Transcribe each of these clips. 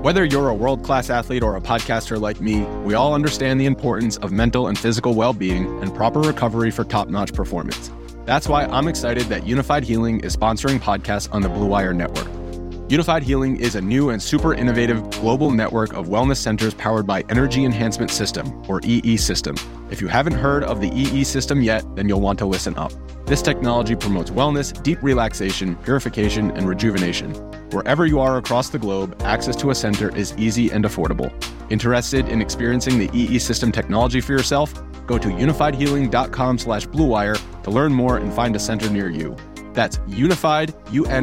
Whether you're a world-class athlete or a podcaster like me, we all understand the importance of mental and physical well-being and proper recovery for top-notch performance. That's why I'm excited that Unified Healing is sponsoring podcasts on the Blue Wire Network. Unified Healing is a new and super innovative global network of wellness centers powered by Energy Enhancement System, or EE System. If you haven't heard of the EE System yet, then you'll want to listen up. This technology promotes wellness, deep relaxation, purification, and rejuvenation. Wherever you are across the globe, access to a center is easy and affordable. Interested in experiencing the EE System technology for yourself? Go to unifiedhealing.com/bluewire to learn more and find a center near you. That's unified,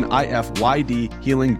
UNIFYD,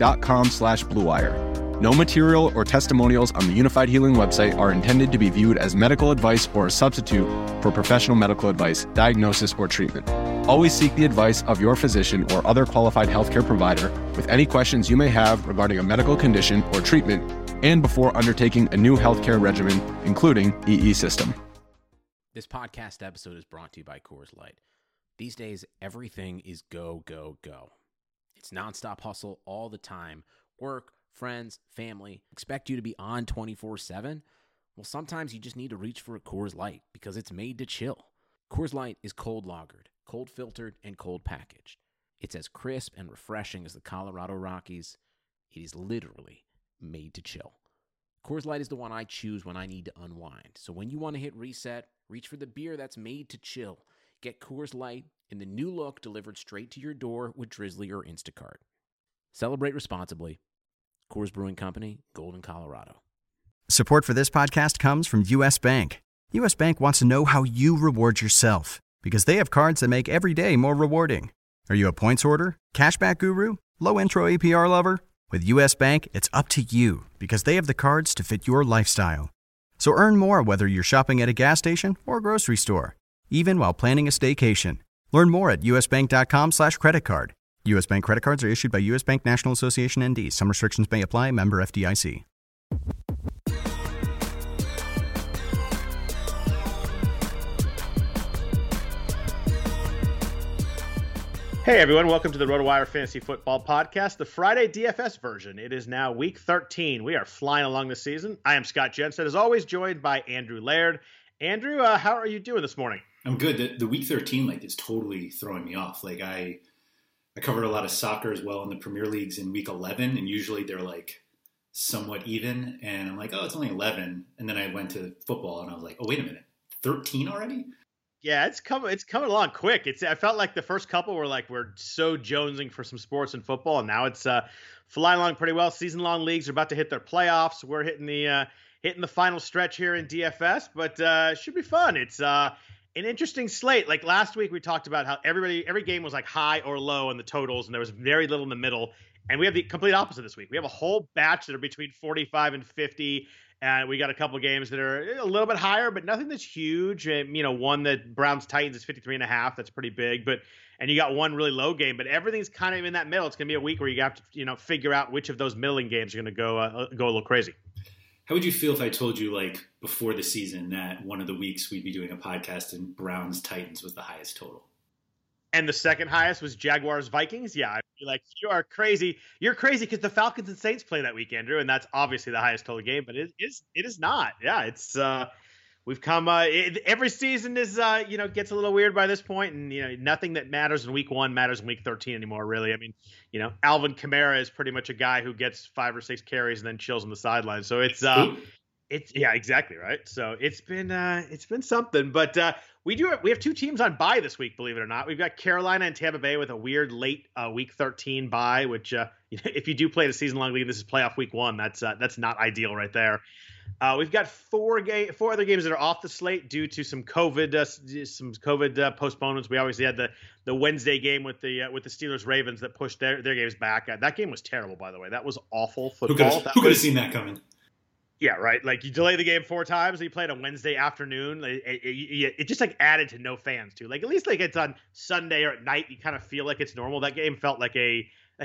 healing.com/bluewire. No material or testimonials on the Unified Healing website are intended to be viewed as medical advice or a substitute for professional medical advice, diagnosis, or treatment. Always seek the advice of your physician or other qualified healthcare provider with any questions you may have regarding a medical condition or treatment and before undertaking a new healthcare regimen, including EE System. This podcast episode is brought to you by Coors Light. These days, everything is go, go, go. It's nonstop hustle all the time. Work, friends, family expect you to be on 24/7. Well, sometimes you just need to reach for a Coors Light because it's made to chill. Coors Light is cold lagered, cold filtered, and cold packaged. It's as crisp and refreshing as the Colorado Rockies. It is literally made to chill. Coors Light is the one I choose when I need to unwind. So when you want to hit reset, reach for the beer that's made to chill. Get Coors Light in the new look delivered straight to your door with Drizzly or Instacart. Celebrate responsibly. Coors Brewing Company, Golden, Colorado. Support for this podcast comes from U.S. Bank. U.S. Bank wants to know how you reward yourself because they have cards that make every day more rewarding. Are you a points hoarder, cashback guru, low intro APR lover? With U.S. Bank, it's up to you because they have the cards to fit your lifestyle. So earn more whether you're shopping at a gas station or a grocery store, even while planning a staycation. Learn more at usbank.com/credit card. U.S. Bank credit cards are issued by U.S. Bank National Association ND. Some restrictions may apply. Member FDIC. Hey everyone, welcome to the RotoWire Fantasy Football Podcast, the Friday DFS version. It is now week 13. We are flying along the season. I am Scott Jensen, as always, joined by Andrew Laird. Andrew, how are you doing this morning? I'm good. The week 13 is totally throwing me off. I covered a lot of soccer as well in the Premier Leagues in week 11, and usually they're somewhat even. And I'm like, oh, it's only 11. And then I went to football, and I was like, oh, wait a minute, 13 already? Yeah, it's coming along quick. I felt like the first couple were we're so jonesing for some sports and football, and now it's flying along pretty well. Season-long leagues are about to hit their playoffs. We're hitting the final stretch here in DFS, but should be fun. It's an interesting slate. Like last week, we talked about how every game was high or low in the totals, and there was very little in the middle. And we have the complete opposite this week. We have a whole batch that are between 45 and 50. And we got a couple of games that are a little bit higher, but nothing that's huge. And, one that Browns Titans is 53.5. That's pretty big. And you got one really low game, but everything's kind of in that middle. It's going to be a week where you have to, figure out which of those middling games are going to go a little crazy. How would you feel if I told you before the season that one of the weeks we'd be doing a podcast and Browns Titans was the highest total? And the second highest was Jaguars Vikings? Yeah, I'd be like, you are crazy. You're crazy because the Falcons and Saints play that week, Andrew, and that's obviously the highest total game, but it is not. Yeah, it's we've come every season is gets a little weird by this point, and nothing that matters in week 1 matters in week 13 anymore, really. I mean, Alvin Kamara is pretty much a guy who gets 5 or 6 carries and then chills on the sideline. So it's yeah, exactly right. So it's been something, but we have 2 teams on bye this week, believe it or not. We've got Carolina and Tampa Bay with a weird late week 13 bye, which if you do play the season-long league, this is playoff week 1. That's not ideal right there. We've got 4 other games that are off the slate due to some COVID postponements. We obviously had the Wednesday game with the Steelers Ravens that pushed their games back. That game was terrible, by the way. That was awful football. Who could have seen that coming? Yeah, right. You delay the game 4 times, and you play it on Wednesday afternoon. It just added to no fans too. At least it's on Sunday or at night, you kind of feel like it's normal. That game felt like a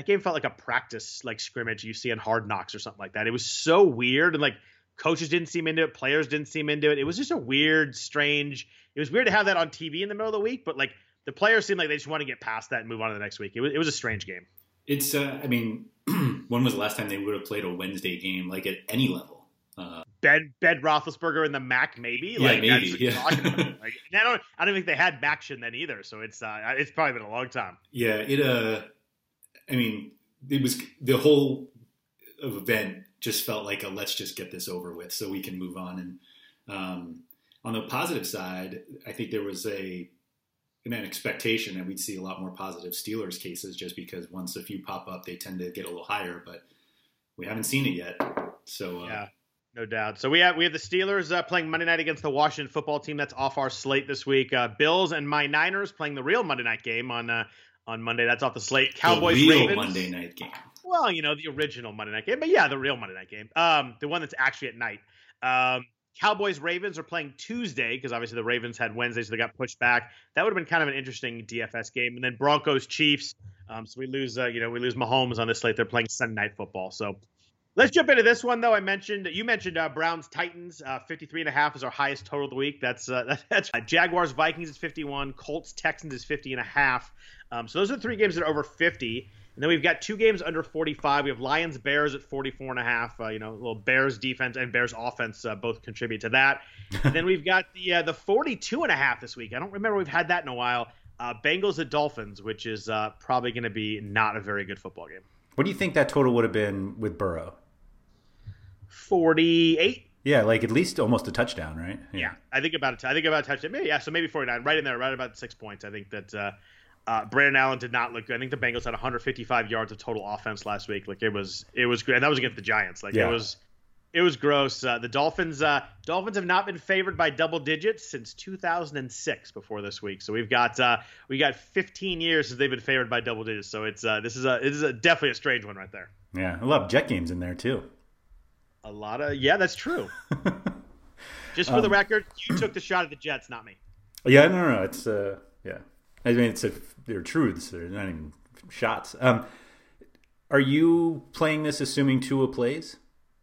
practice scrimmage you see in Hard Knocks or something like that. It was so weird, and coaches didn't seem into it, players didn't seem into it. It was just a weird, strange. It was weird to have that on TV in the middle of the week, but the players seemed like they just want to get past that and move on to the next week. It was a strange game. It's when was the last time they would have played a Wednesday game like at any level? Ben Roethlisberger in the MAC, maybe. Yeah, like, maybe. Yeah. Like, I don't think they had MACtion then either. So it's probably been a long time. Yeah, I mean, it was the whole event just felt like let's just get this over with so we can move on. And on the positive side, I think there was an expectation that we'd see a lot more positive Steelers cases just because once a few pop up, they tend to get a little higher, but we haven't seen it yet. So yeah, no doubt. So we have the Steelers playing Monday night against the Washington football team. That's off our slate this week. Bills and my Niners playing the real Monday night game on Monday. That's off the slate. Cowboys, the real Ravens. Monday night game. Well, the original Monday night game, but yeah, the real Monday night game. The one that's actually at night. Cowboys, Ravens are playing Tuesday because obviously the Ravens had Wednesday, so they got pushed back. That would have been kind of an interesting DFS game. And then Broncos, Chiefs. So we lose Mahomes on this slate. They're playing Sunday Night Football. So let's jump into this one, though. You mentioned Browns, Titans. 53.5 is our highest total of the week. That's Jaguars, Vikings is 51. Colts, Texans is 50.5. So those are 3 games that are over 50. And then we've got 2 games under 45. We have Lions, Bears at 44.5. Little Bears defense and Bears offense both contribute to that. And then we've got the 42.5 this week. I don't remember we've had that in a while. Bengals at Dolphins, which is probably going to be not a very good football game. What do you think that total would have been with Burrow? 48. Yeah, like at least almost a touchdown, right? Yeah, I think about a touchdown. So maybe 49, right in there, right about 6 points. I think that Brandon Allen did not look good. I think the Bengals had 155 yards of total offense last week. Like it was good, and that was against the Giants. Like yeah. It was gross. The Dolphins have not been favored by double digits since 2006 before this week. So we got 15 years since they've been favored by double digits. So it is definitely a strange one right there. Yeah, a lot of Jet games in there too. A lot of that's true. Just for the record, you took the shot at the Jets, not me. Yeah, no. It's yeah. I mean, they're truths. They're not even shots. Are you playing this assuming Tua plays?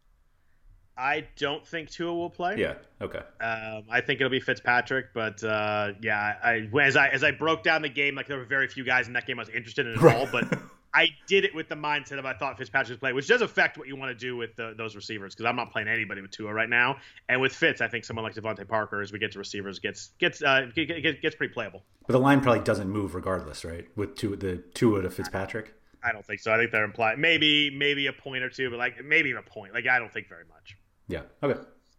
I don't think Tua will play. Yeah. Okay. I think it'll be Fitzpatrick, but as I broke down the game, like there were very few guys in that game I was interested in at all, but I did it with the mindset of I thought Fitzpatrick would play, which does affect what you want to do with those receivers because I'm not playing anybody with Tua right now, and with Fitz, I think someone like Devontae Parker, as we get to receivers, gets pretty playable. But the line probably doesn't move regardless, right? With Tua to Fitzpatrick. I don't think so. I think they're implied maybe a point or two, but like maybe even a point. Like I don't think very much. Yeah. Okay.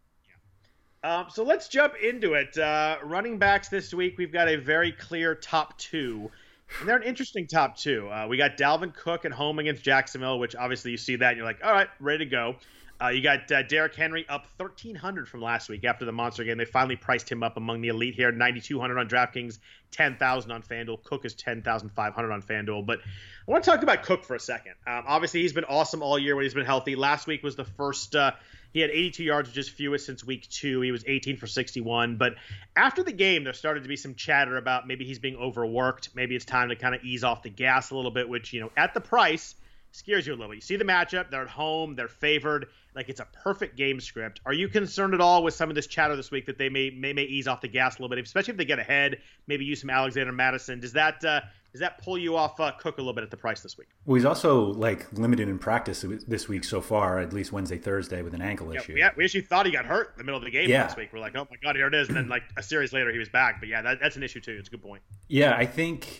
Yeah. So let's jump into it. Running backs this week, we've got a very clear top 2. And they're an interesting top 2. We got Dalvin Cook at home against Jacksonville, which obviously you see that and you're like, all right, ready to go. You got Derrick Henry up 1,300 from last week after the monster game. They finally priced him up among the elite here. 9,200 on DraftKings, 10,000 on FanDuel. Cook is 10,500 on FanDuel. But I want to talk about Cook for a second. Obviously, he's been awesome all year when he's been healthy. Last week was the first he had 82 yards, which is fewest since week 2. He was 18 for 61. But after the game, there started to be some chatter about maybe he's being overworked. Maybe it's time to kind of ease off the gas a little bit, which, at the price scares you a little bit. You see the matchup. They're at home. They're favored. Like, it's a perfect game script. Are you concerned at all with some of this chatter this week that they may ease off the gas a little bit, especially if they get ahead, maybe use some Alexander Mattison? Does that pull you off Cook a little bit at the price this week? Well, he's also limited in practice this week so far, at least Wednesday, Thursday, with an ankle issue. Yeah, we actually thought he got hurt in the middle of the game last week. We're like, oh my God, here it is. And then a series later, he was back. But yeah, that's an issue too. It's a good point. Yeah, I think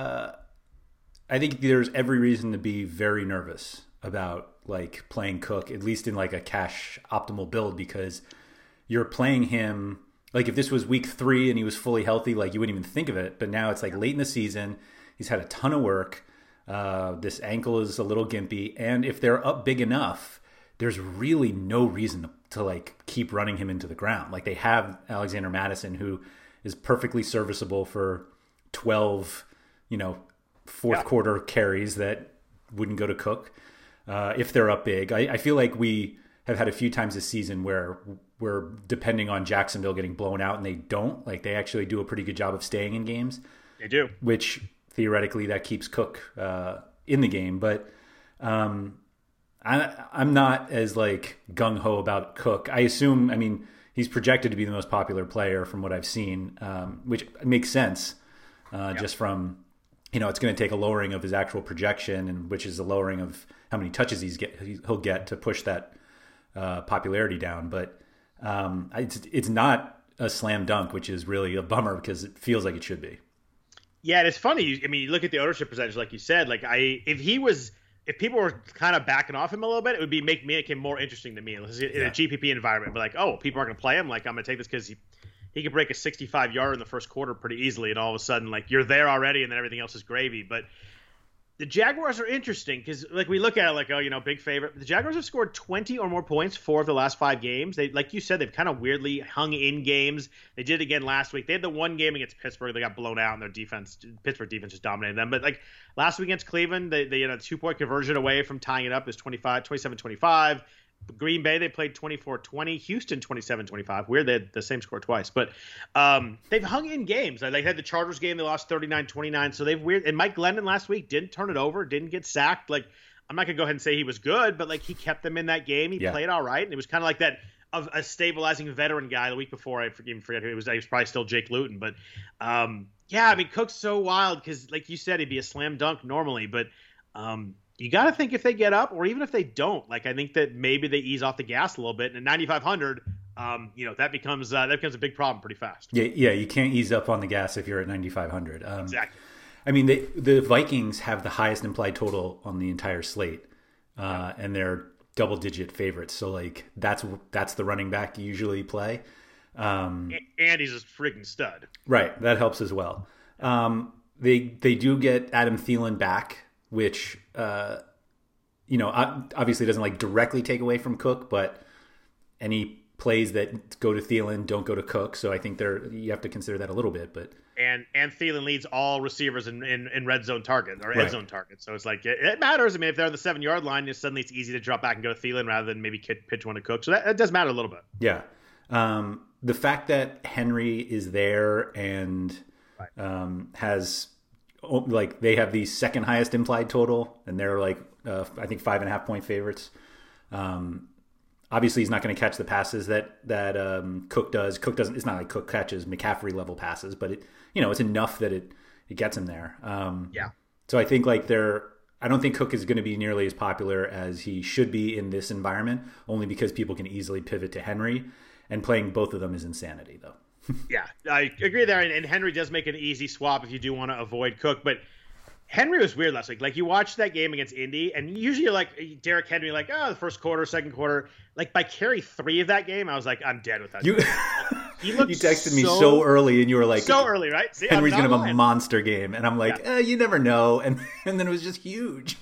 there's every reason to be very nervous about playing Cook, at least in a cash optimal build, because you're playing him if this was week 3 and he was fully healthy, you wouldn't even think of it. But now it's late in the season. He's had a ton of work. This ankle is a little gimpy. And if they're up big enough, there's really no reason to keep running him into the ground. They have Alexander Mattison, who is perfectly serviceable for 12, fourth quarter carries that wouldn't go to Cook if they're up big. I feel like we have had a few times this season where we're depending on Jacksonville getting blown out, and they don't. They actually do a pretty good job of staying in games. They do. Which theoretically that keeps Cook in the game. But I'm not as gung-ho about Cook. I assume, he's projected to be the most popular player from what I've seen, which makes sense just from it's going to take a lowering of his actual projection, and which is a lowering of how many touches he'll get to push that popularity down. But it's not a slam dunk, which is really a bummer because it feels like it should be. Yeah, and it's funny. I mean, you look at the ownership percentage, like you said. Like if people were kind of backing off him a little bit, it would make him more interesting to me in a GPP environment. But like, oh, people aren't going to play him. Like, I'm going to take this because he could break a 65-yarder in the first quarter pretty easily, and all of a sudden, like, you're there already, and then everything else is gravy. But the Jaguars are interesting because, like, we look at it like, oh, big favorite. The Jaguars have scored 20 or more points 4 of the last 5 games. They, like you said, they've kind of weirdly hung in games. They did it again last week. They had the one game against Pittsburgh. They got blown out, and Pittsburgh defense just dominated them. But, like, last week against Cleveland, they had a 2-point conversion away from tying it up. It was 27-25. Green Bay, they played 24-20. Houston, 27-25. Weird, they had the same score twice. But they've hung in games. They had the Chargers game. They lost 39-29. So they've weird. And Mike Glennon last week didn't turn it over, didn't get sacked. Like, I'm not going to go ahead and say he was good, but, like, he kept them in that game. He played all right. And it was kind of like that of a stabilizing veteran guy the week before. I forget who it was. He was probably still Jake Luton. But, Cook's so wild because, like you said, he'd be a slam dunk normally. But you got to think if they get up, or even if they don't, like, I think that maybe they ease off the gas a little bit. And at 9,500, that becomes a big problem pretty fast. Yeah, you can't ease up on the gas if you're at 9,500. Exactly. I mean, the Vikings have the highest implied total on the entire slate, and they're double-digit favorites. So, like, that's the running back you usually play. And he's a freaking stud. Right, that helps as well. They do get Adam Thielen back, which obviously doesn't like directly take away from Cook, but any plays that go to Thielen don't go to Cook, so I think you have to consider that a little bit. But and Thielen leads all receivers in red zone targets or end zone targets, so it's like it matters. I mean, if they're on the 7-yard line, suddenly it's easy to drop back and go to Thielen rather than maybe pitch one to Cook. So that does matter a little bit. Yeah, the fact that Henry is there and has. Like, they have the second highest implied total, and they're like I think 5.5 point favorites. Obviously, he's not going to catch the passes that Cook does. Cook doesn't. It's not like Cook catches McCaffrey level passes, but it's enough that it gets him there. So I think I don't think Cook is going to be nearly as popular as he should be in this environment, only because people can easily pivot to Henry, and playing both of them is insanity, though. Yeah, I agree there. And Henry does make an easy swap if you do want to avoid Cook. But Henry was weird last week. Like, you watch that game against Indy, and usually you're like, Derrick Henry, like, the first quarter, second quarter. Like, by carry 3 of that game, I was like, I'm dead with that. You texted me so early, and you were like, so early, right? See, Henry's going to have a monster game. And I'm like, you never know. And then it was just huge.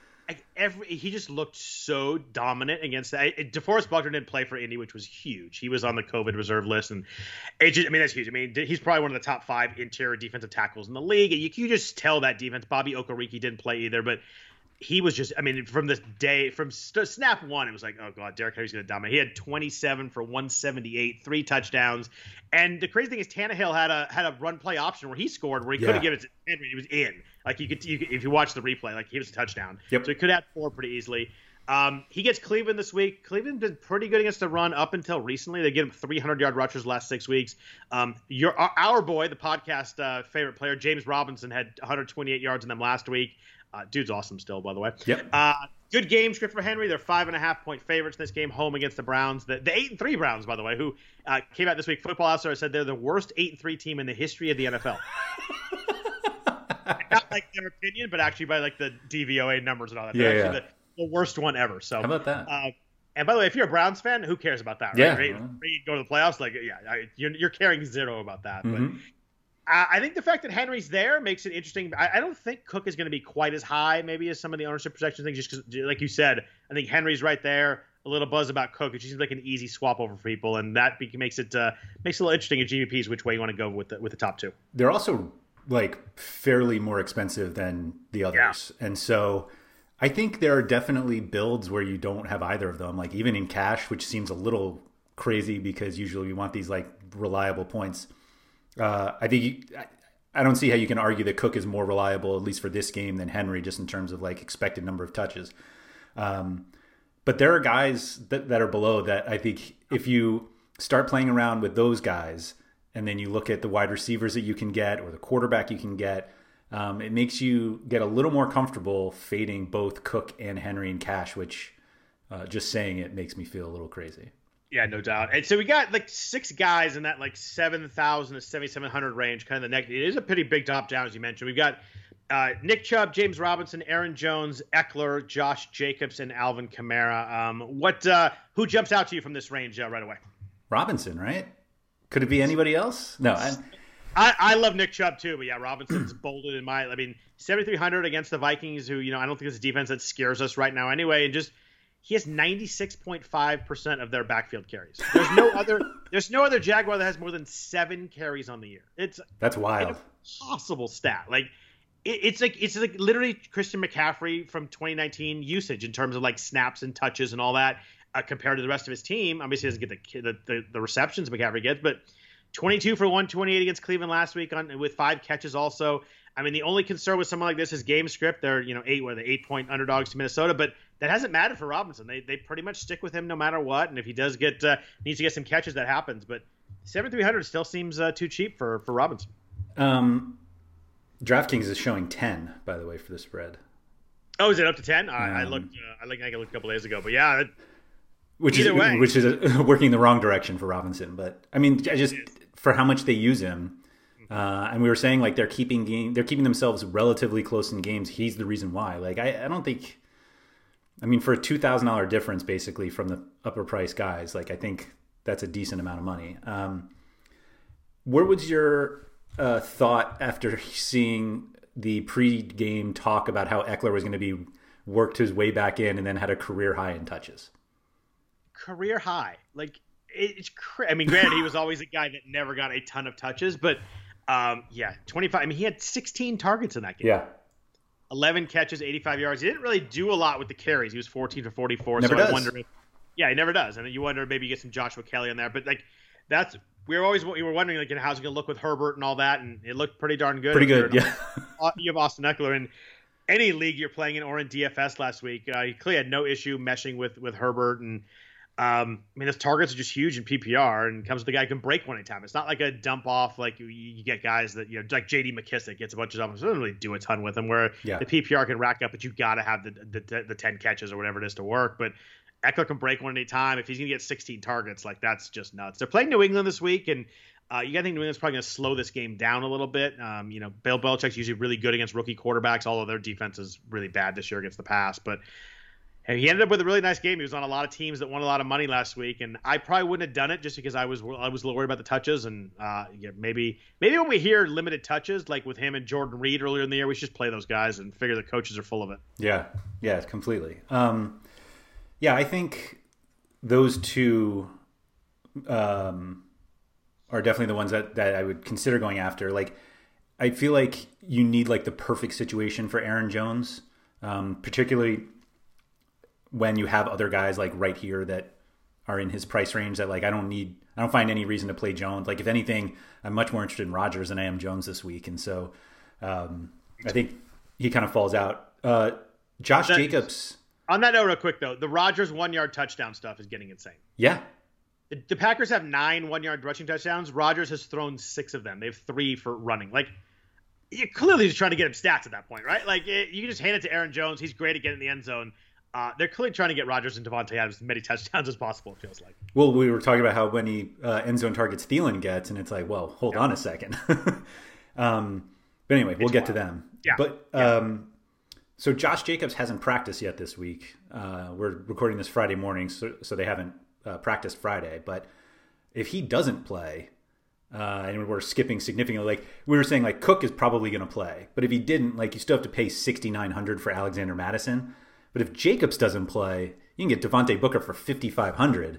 He just looked so dominant against that. DeForest Buckner didn't play for Indy, which was huge. He was on the COVID reserve list, and that's huge. I mean, he's probably one of the top 5 interior defensive tackles in the league. And you just tell that defense. Bobby Okereke didn't play either, but he was just. I mean, from snap one, it was like, oh god, Derrick Henry's going to dominate. He had 27 for 178, 3 touchdowns, and the crazy thing is Tannehill had a run play option where he scored, where he could have given it to Henry. He was in. Like, you could if you watch the replay, like, he was a touchdown. Yep. So he could have 4 pretty easily. He gets Cleveland this week. Cleveland's been pretty good against the run up until recently. They get him 300-yard rushers last 6 weeks. Our boy, the podcast favorite player, James Robinson, had 128 yards in them last week. Dude's awesome still, by the way. Yep. Good game script for Henry. They're 5.5 point favorites in this game, home against the Browns. The 8-3 Browns, by the way, who came out this week. Football Outsiders said they're the worst 8-3 team in the history of the NFL. Not like their opinion, but actually by like the DVOA numbers and all that. They're actually the worst one ever. So how about that? And by the way, if you're a Browns fan, who cares about that? Right? Yeah. Ready to go to the playoffs? Like, you're caring zero about that. Mm-hmm. But I think the fact that Henry's there makes it interesting. I don't think Cook is going to be quite as high, maybe, as some of the ownership projection things. Just because, like you said, I think Henry's right there. A little buzz about Cook. It seems like an easy swap over for people, and that makes it a little interesting at GPPs which way you want to go with the top 2. They're also like fairly more expensive than the others, and so I think there are definitely builds where you don't have either of them. Like, even in cash, which seems a little crazy because usually we want these like reliable points. I don't see how you can argue that Cook is more reliable, at least for this game, than Henry, just in terms of like expected number of touches. But there are guys that are below that I think if you start playing around with those guys, and then you look at the wide receivers that you can get or the quarterback you can get, it makes you get a little more comfortable fading both Cook and Henry in cash, which just saying it makes me feel a little crazy. Yeah, no doubt. And so we got like 6 guys in that like 7,000 to 7,700 range, kind of the next. It is a pretty big top down, as you mentioned. We've got Nick Chubb, James Robinson, Aaron Jones, Eckler, Josh Jacobs, and Alvin Kamara. Who jumps out to you from this range right away? Robinson, right? Could it be anybody else? No. I love Nick Chubb too, but yeah, Robinson's bolted in my. I mean, 7,300 against the Vikings, who I don't think it's a defense that scares us right now anyway, and just. He has 96.5% of their backfield carries. There's no other Jaguar that has more than 7 carries on the year. That's wild. An impossible stat. Like it's like literally Christian McCaffrey from 2019 usage in terms of like snaps and touches and all that compared to the rest of his team. Obviously, he doesn't get the receptions McCaffrey gets, but 22 for 128 against Cleveland last week with 5 catches also. I mean, the only concern with someone like this is game script. They're 8-point underdogs to Minnesota, but that hasn't mattered for Robinson. They pretty much stick with him no matter what. And if he does needs to get some catches, that happens. But 7,300 still seems too cheap for Robinson. DraftKings is showing 10, by the way, for the spread. Oh, is it up to 10? I looked. I looked a couple days ago, but yeah. Which is working in the wrong direction for Robinson. But I mean, for how much they use him. And we were saying like they're keeping themselves relatively close in games. He's the reason why. Like I don't think. I mean, for a $2,000 difference, basically from the upper price guys, like I think that's a decent amount of money. Where was your thought after seeing the pre-game talk about how Eckler was going to be worked his way back in and then had a career high in touches? Career high, like it's. I mean, granted, he was always a guy that never got a ton of touches, but. 25. I mean, he had 16 targets in that game. Yeah. 11 catches, 85 yards. He didn't really do a lot with the carries. He was 14 for 44. Never does. I wonder he never does. And then you wonder maybe you get some Joshua Kelly in there. But like we were wondering like how's he going to look with Herbert and all that. And it looked pretty darn good. Pretty good, yeah. You have Austin Eckler in any league you're playing in or in DFS last week. He clearly had no issue meshing with Herbert. And I mean, his targets are just huge in PPR, and comes with the guy who can break one anytime. It's not like a dump off like you get guys that like J.D. McKissick gets a bunch of dumps. Doesn't really do a ton with him. Where the PPR can rack up, but you got to have the 10 catches or whatever it is to work. But Eckler can break one anytime. If he's gonna get 16 targets, like that's just nuts. They're playing New England this week, and you got to think New England's probably gonna slow this game down a little bit. Bill Belichick's usually really good against rookie quarterbacks, although their defense is really bad this year against the pass, but. And he ended up with a really nice game. He was on a lot of teams that won a lot of money last week, and I probably wouldn't have done it just because I was a little worried about the touches. And maybe when we hear limited touches, like with him and Jordan Reed earlier in the year, we should just play those guys and figure the coaches are full of it. Yeah, completely. I think those two are definitely the ones that I would consider going after. Like, I feel like you need like the perfect situation for Aaron Jones, particularly when you have other guys like right here that are in his price range that like I don't find any reason to play Jones. Like if anything, I'm much more interested in Rodgers than I am Jones this week. And so I think he kind of falls out. Josh Jacobs. On that note, real quick though, the Rodgers 1-yard touchdown stuff is getting insane. Yeah. The Packers have 9 1-yard rushing touchdowns. Rodgers has thrown 6 of them. They have 3 for running. Like, you're clearly just trying to get him stats at that point, right? Like, you can just hand it to Aaron Jones. He's great at getting in the end zone. They're clearly trying to get Rodgers and Devontae Adams as many touchdowns as possible, it feels like. Well, we were talking about how many end zone targets Thielen gets, and it's like, well, hold on a second. But anyway, we'll get to them. Yeah. But so Josh Jacobs hasn't practiced yet this week. We're recording this Friday morning, so they haven't practiced Friday. But if he doesn't play, and we're skipping significantly, like we were saying, like Cook is probably going to play. But if he didn't, like you still have to pay $6,900 for Alexander Mattison. But if Jacobs doesn't play, you can get Devontae Booker for $5,500.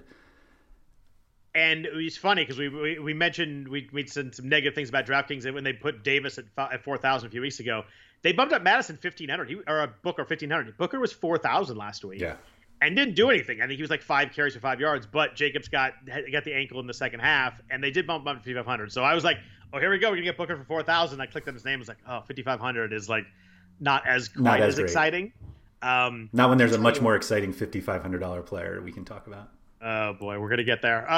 And it's funny because we mentioned we said some negative things about DraftKings when they put Davis at 4,000 a few weeks ago. They bumped up Madison 1,500 or Booker 1,500. Booker was 4,000 last week. Yeah. And didn't do anything. I think he was like 5 carries for 5 yards. But Jacobs got the ankle in the second half, and they did bump up to 5,500. So I was like, oh, here we go. We're gonna get Booker for 4,000. I clicked on his name. I was like, oh, 5,500 is like not as exciting. Not when there's a much more exciting $5,500 player we can talk about. Oh boy, we're gonna get there.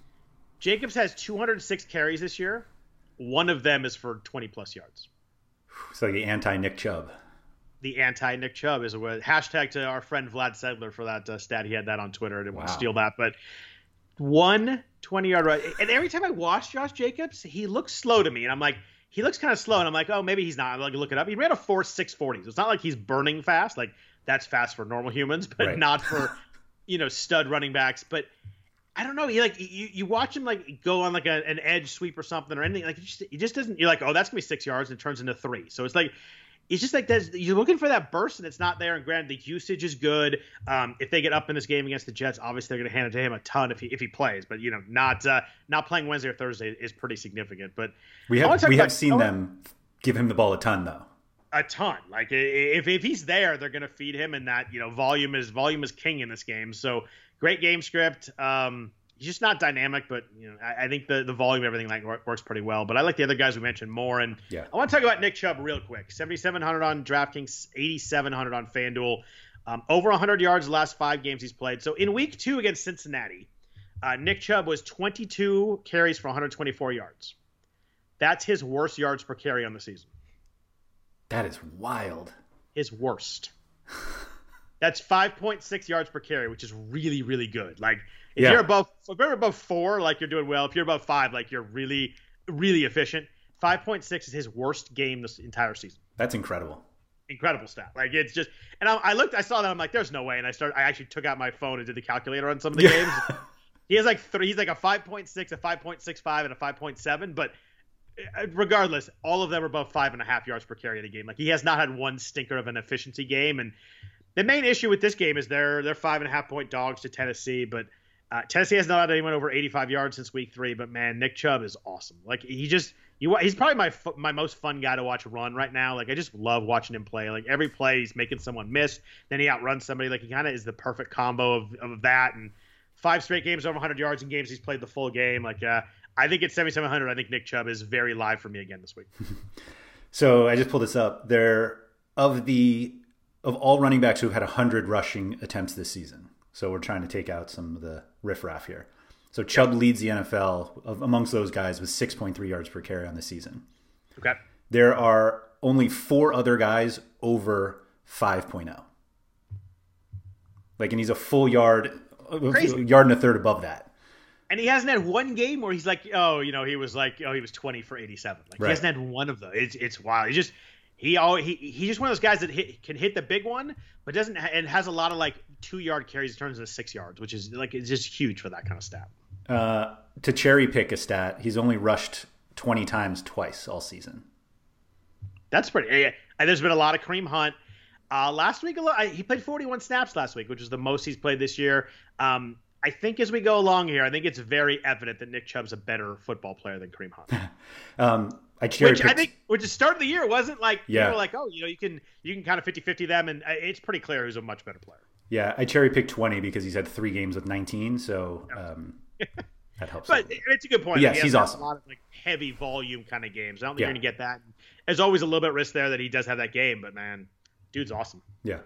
Jacobs has 206 carries this year. One of them is for 20 plus yards. So the anti-Nick Chubb. The anti-Nick Chubb is a word. Hashtag to our friend Vlad Sedler for that stat. He had that on Twitter. I didn't want to steal that. But 120-yard run. And every time I watch Josh Jacobs, he looks slow to me. And I'm like, he looks kind of slow. And I'm like, oh, maybe he's not. I'm like, look it up. He ran a 4.640. So it's not like he's burning fast. Like, that's fast for normal humans, but not for, stud running backs. But I don't know. He you watch him like go on like an edge sweep or something or anything. Like, he just doesn't. You're like, oh, that's going to be 6 yards, and it turns into 3. So it's like, it's just like you're looking for that burst, and it's not there. And granted, the usage is good. If they get up in this game against the Jets, obviously they're going to hand it to him a ton if he plays. But not playing Wednesday or Thursday is pretty significant. But we have seen them give him the ball a ton, though. A ton. Like if he's there, they're going to feed him, and that volume is king in this game. So great game script. He's just not dynamic, but I think the volume of everything works pretty well. But I like the other guys we mentioned more. And I want to talk about Nick Chubb real quick. 7,700 on DraftKings, 8,700 on FanDuel. Over 100 yards the last 5 games he's played. So in week 2 against Cincinnati, Nick Chubb was 22 carries for 124 yards. That's his worst yards per carry on the season. That is wild. His worst. That's 5.6 yards per carry, which is really, really good. Like, if you're above 4, like, you're doing well. If you're above 5, like, you're really, really efficient. 5.6 is his worst game this entire season. That's incredible. Incredible stat. Like, it's just, and I saw that. I'm like, there's no way. And I actually took out my phone and did the calculator on some of the games. He has like 3. He's like a 5.6, a 5.65, and a 5.7. But regardless, all of them are above 5.5 yards per carry in a game. Like, he has not had one stinker of an efficiency game. And the main issue with this game is they're 5.5-point dogs to Tennessee, but Tennessee has not had anyone over 85 yards since week 3. But man, Nick Chubb is awesome. Like, he's probably my most fun guy to watch run right now. Like, I just love watching him play. Like, every play he's making someone miss, then he outruns somebody. Like, he kind of is the perfect combo of that. And 5 straight games over 100 yards in games he's played the full game. Like, I think at 7,700, I think Nick Chubb is very live for me again this week. So I just pulled this up. Of all running backs who've had 100 rushing attempts this season. So we're trying to take out some of the riffraff here. So Chubb leads the NFL amongst those guys with 6.3 yards per carry on the season. Okay. There are only 4 other guys over 5.0. Like, and he's a full yard and a third above that. And he hasn't had one game where he's like, he was 20 for 87. Like, He hasn't had one of those. It's wild. He's just one of those guys that can hit the big one, but doesn't, and has a lot of like 2-yard carries. It turns into 6 yards, which is like, it's just huge for that kind of stat. To cherry pick a stat, he's only rushed 20 times twice all season. That's pretty. And there's been a lot of Kareem Hunt. Last week, he played 41 snaps last week, which is the most he's played this year. I think as we go along here, I think it's very evident that Nick Chubb's a better football player than Kareem Hunt. Which is start of the year wasn't like, you were like, you can kind of 50-50 them, and it's pretty clear who's a much better player. Yeah, I cherry picked 20 because he's had 3 games with 19, so that helps. But it's a good point. Yes, he's awesome. A lot of like heavy volume kind of games. I don't think you're going to get that. There's always a little bit of risk there that he does have that game, but man, dude's awesome. Yeah.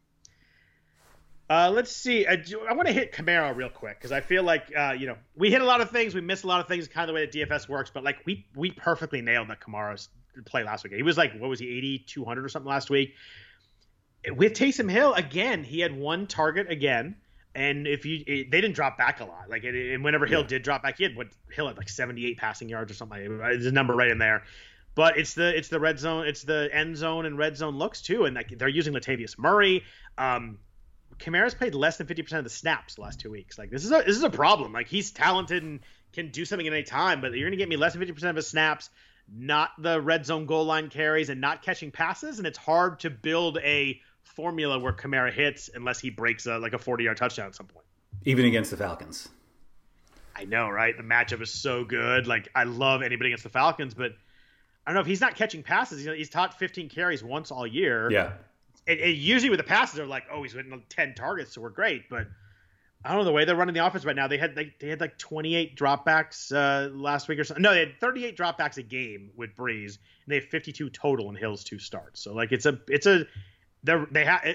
Let's see. I want to hit Kamara real quick because I feel like we hit a lot of things, we missed a lot of things, kind of the way that DFS works. But like we perfectly nailed that Kamara's play last week. He was like, what was he, 8,200 or something last week? With Taysom Hill again, he had 1 target again, and they didn't drop back a lot. Like, and whenever Hill did drop back, Hill had like 78 passing yards or something. There's a number right in there. But it's the red zone, it's the end zone and red zone looks too, and like they're using Latavius Murray. Kamara's played less than 50% of the snaps the last 2 weeks. Like, this is a problem. Like, he's talented and can do something at any time, but you're going to get me less than 50% of his snaps, not the red zone goal line carries, and not catching passes. And it's hard to build a formula where Kamara hits unless he breaks a 40-yard touchdown at some point. Even against the Falcons. I know, right? The matchup is so good. Like, I love anybody against the Falcons, but I don't know if he's not catching passes. He's taught 15 carries once all year. Yeah. And usually with the passes, they're like, he's hitting 10 targets, so we're great. But I don't know the way they're running the offense right now. They had like 28 dropbacks last week or something. No, they had 38 dropbacks a game with Breeze, and they have 52 total in Hill's 2 starts. So like after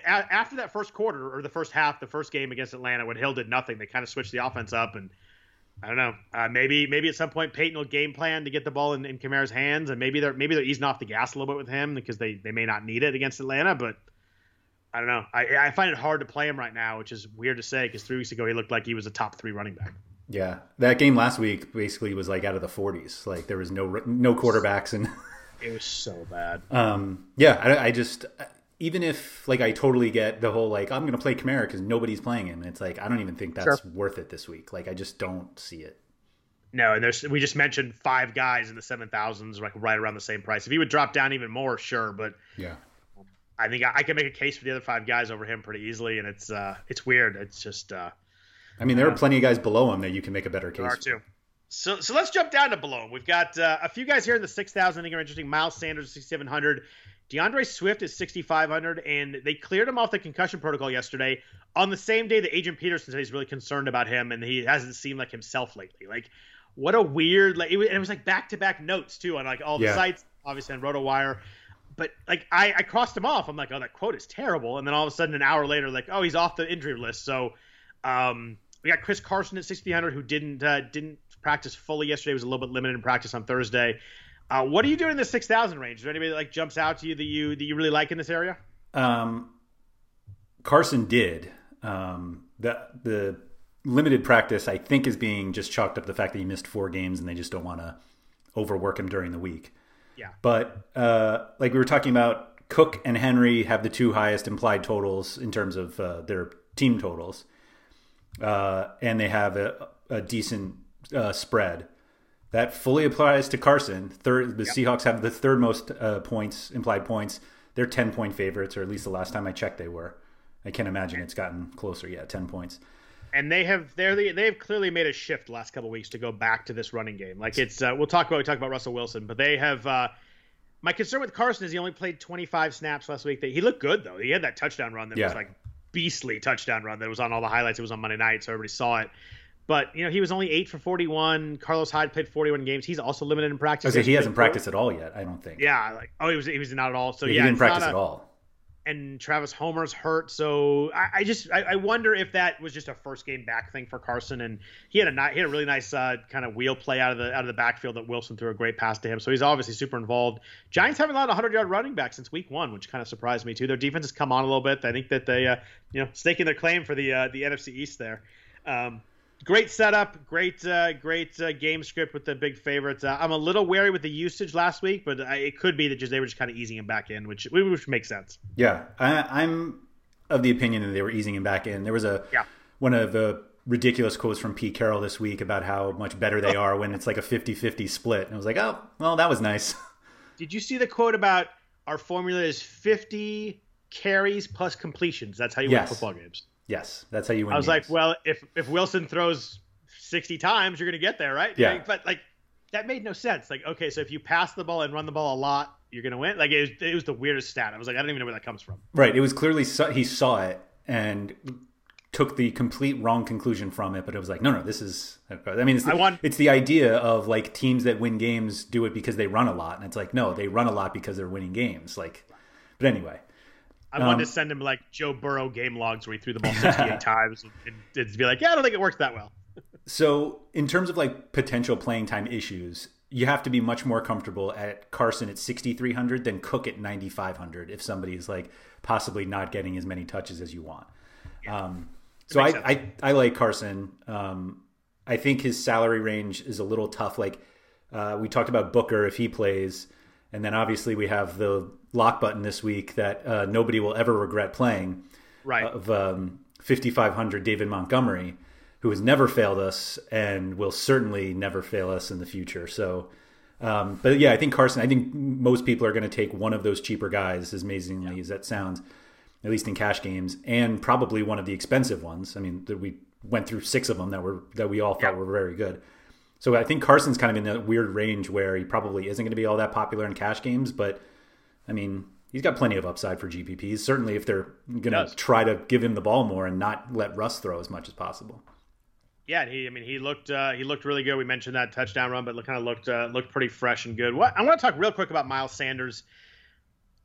that first quarter or the first half, the first game against Atlanta when Hill did nothing, they kind of switched the offense up, and I don't know. Maybe at some point Peyton will game plan to get the ball in Kamara's hands, and maybe they're easing off the gas a little bit with him because they may not need it against Atlanta. But I don't know. I find it hard to play him right now, which is weird to say because 3 weeks ago he looked like he was a top 3 running back. Yeah, that game last week basically was like out of the 40s. Like there was no quarterbacks, and it was so bad. I just even if like I totally get the whole like I'm going to play Kamara because nobody's playing him. It's like I don't even think that's worth it this week. Like I just don't see it. No, and we just mentioned 5 guys in the 7,000s, like right around the same price. If he would drop down even more, sure, but yeah, I think I can make a case for the other 5 guys over him pretty easily, and it's weird. It's just. I mean, there are plenty of guys below him that you can make a better case. There are too. So let's jump down to below him. We've got a few guys here in the 6,000 I think are interesting. Miles Sanders, 6,700. DeAndre Swift is 6,500, and they cleared him off the concussion protocol yesterday on the same day that Adrian Peterson said he's really concerned about him, and he hasn't seemed like himself lately. Like, what a weird – it was like back-to-back notes, too, on like all the sites, obviously on RotoWire. But, like, I crossed him off. I'm like, oh, that quote is terrible. And then all of a sudden an hour later, like, oh, he's off the injury list. So we got Chris Carson at 6,300 who didn't practice fully yesterday. He was a little bit limited in practice on Thursday. What are you doing in the 6,000 range? Is there anybody that like jumps out to you that you really like in this area? Carson did. The limited practice, I think, is being just chalked up the fact that he missed 4 games and they just don't want to overwork him during the week. Yeah. But like we were talking about, Cook and Henry have the 2 highest implied totals in terms of their team totals. And they have a decent spread. That fully applies to Carson. Seahawks have the 3rd most points, implied points. They're 10-point favorites, or at least the last time I checked they were. I can't imagine it's gotten closer yet, 10 points. And they've clearly made a shift the last couple of weeks to go back to this running game. Like it's we talk about Russell Wilson, but they have my concern with Carson is he only played 25 snaps last week. He looked good though. He had that touchdown run that was like beastly touchdown run that was on all the highlights. It was on Monday night, so everybody saw it. But, he was only 8 for 41. Carlos Hyde played 41 games. He's also limited in practice. He hasn't practiced at all yet, I don't think. Yeah. He was not at all. So, he didn't practice at all. And Travis Homer's hurt. So, I wonder if that was just a first game back thing for Carson. And he had a really nice kind of wheel play out of the backfield that Wilson threw a great pass to him. So, he's obviously super involved. Giants haven't allowed a 100-yard running back since week 1, which kind of surprised me, too. Their defense has come on a little bit. I think that they, staking their claim for the NFC East there. Great setup, great game script with the big favorites. I'm a little wary with the usage last week, but it could be that they were just kind of easing him back in, which makes sense. Yeah, I'm of the opinion that they were easing him back in. There was one of the ridiculous quotes from Pete Carroll this week about how much better they are when it's like a 50-50 split. And I was like, oh, well, that was nice. Did you see the quote about our formula is 50 carries plus completions? That's how you win football games. Yes, that's how you win. I was like, well, if Wilson throws 60 times, you're going to get there, right? Yeah. But like that made no sense. Like, okay, so if you pass the ball and run the ball a lot, you're going to win. Like it was the weirdest stat. I was like, I don't even know where that comes from. Right. It was clearly he saw it and took the complete wrong conclusion from it. But it was like, no, this is. I mean, it's the idea of like teams that win games do it because they run a lot, and it's like, no, they run a lot because they're winning games. Like, but anyway. I wanted to send him like Joe Burrow game logs where he threw the ball 68 times and be like, I don't think it works that well. So in terms of like potential playing time issues, you have to be much more comfortable at Carson at 6,300 than Cook at 9,500 if somebody is like possibly not getting as many touches as you want. Yeah. So I like Carson. I think his salary range is a little tough. Like we talked about Booker if he plays, and then obviously we have the lock button this week that nobody will ever regret playing. Right. Of 5,500 David Montgomery, who has never failed us and will certainly never fail us in the future. So, but yeah, I think Carson. I think most people are going to take one of those cheaper guys, as amazingly as that sounds, at least in cash games, and probably one of the expensive ones. I mean, we went through 6 of them that we all thought were very good. So I think Carson's kind of in that weird range where he probably isn't going to be all that popular in cash games, but I mean, he's got plenty of upside for GPPs. Certainly if they're going to try to give him the ball more and not let Russ throw as much as possible. Yeah, he looked really good. We mentioned that touchdown run, but kind of looked pretty fresh and good. I want to talk real quick about Miles Sanders.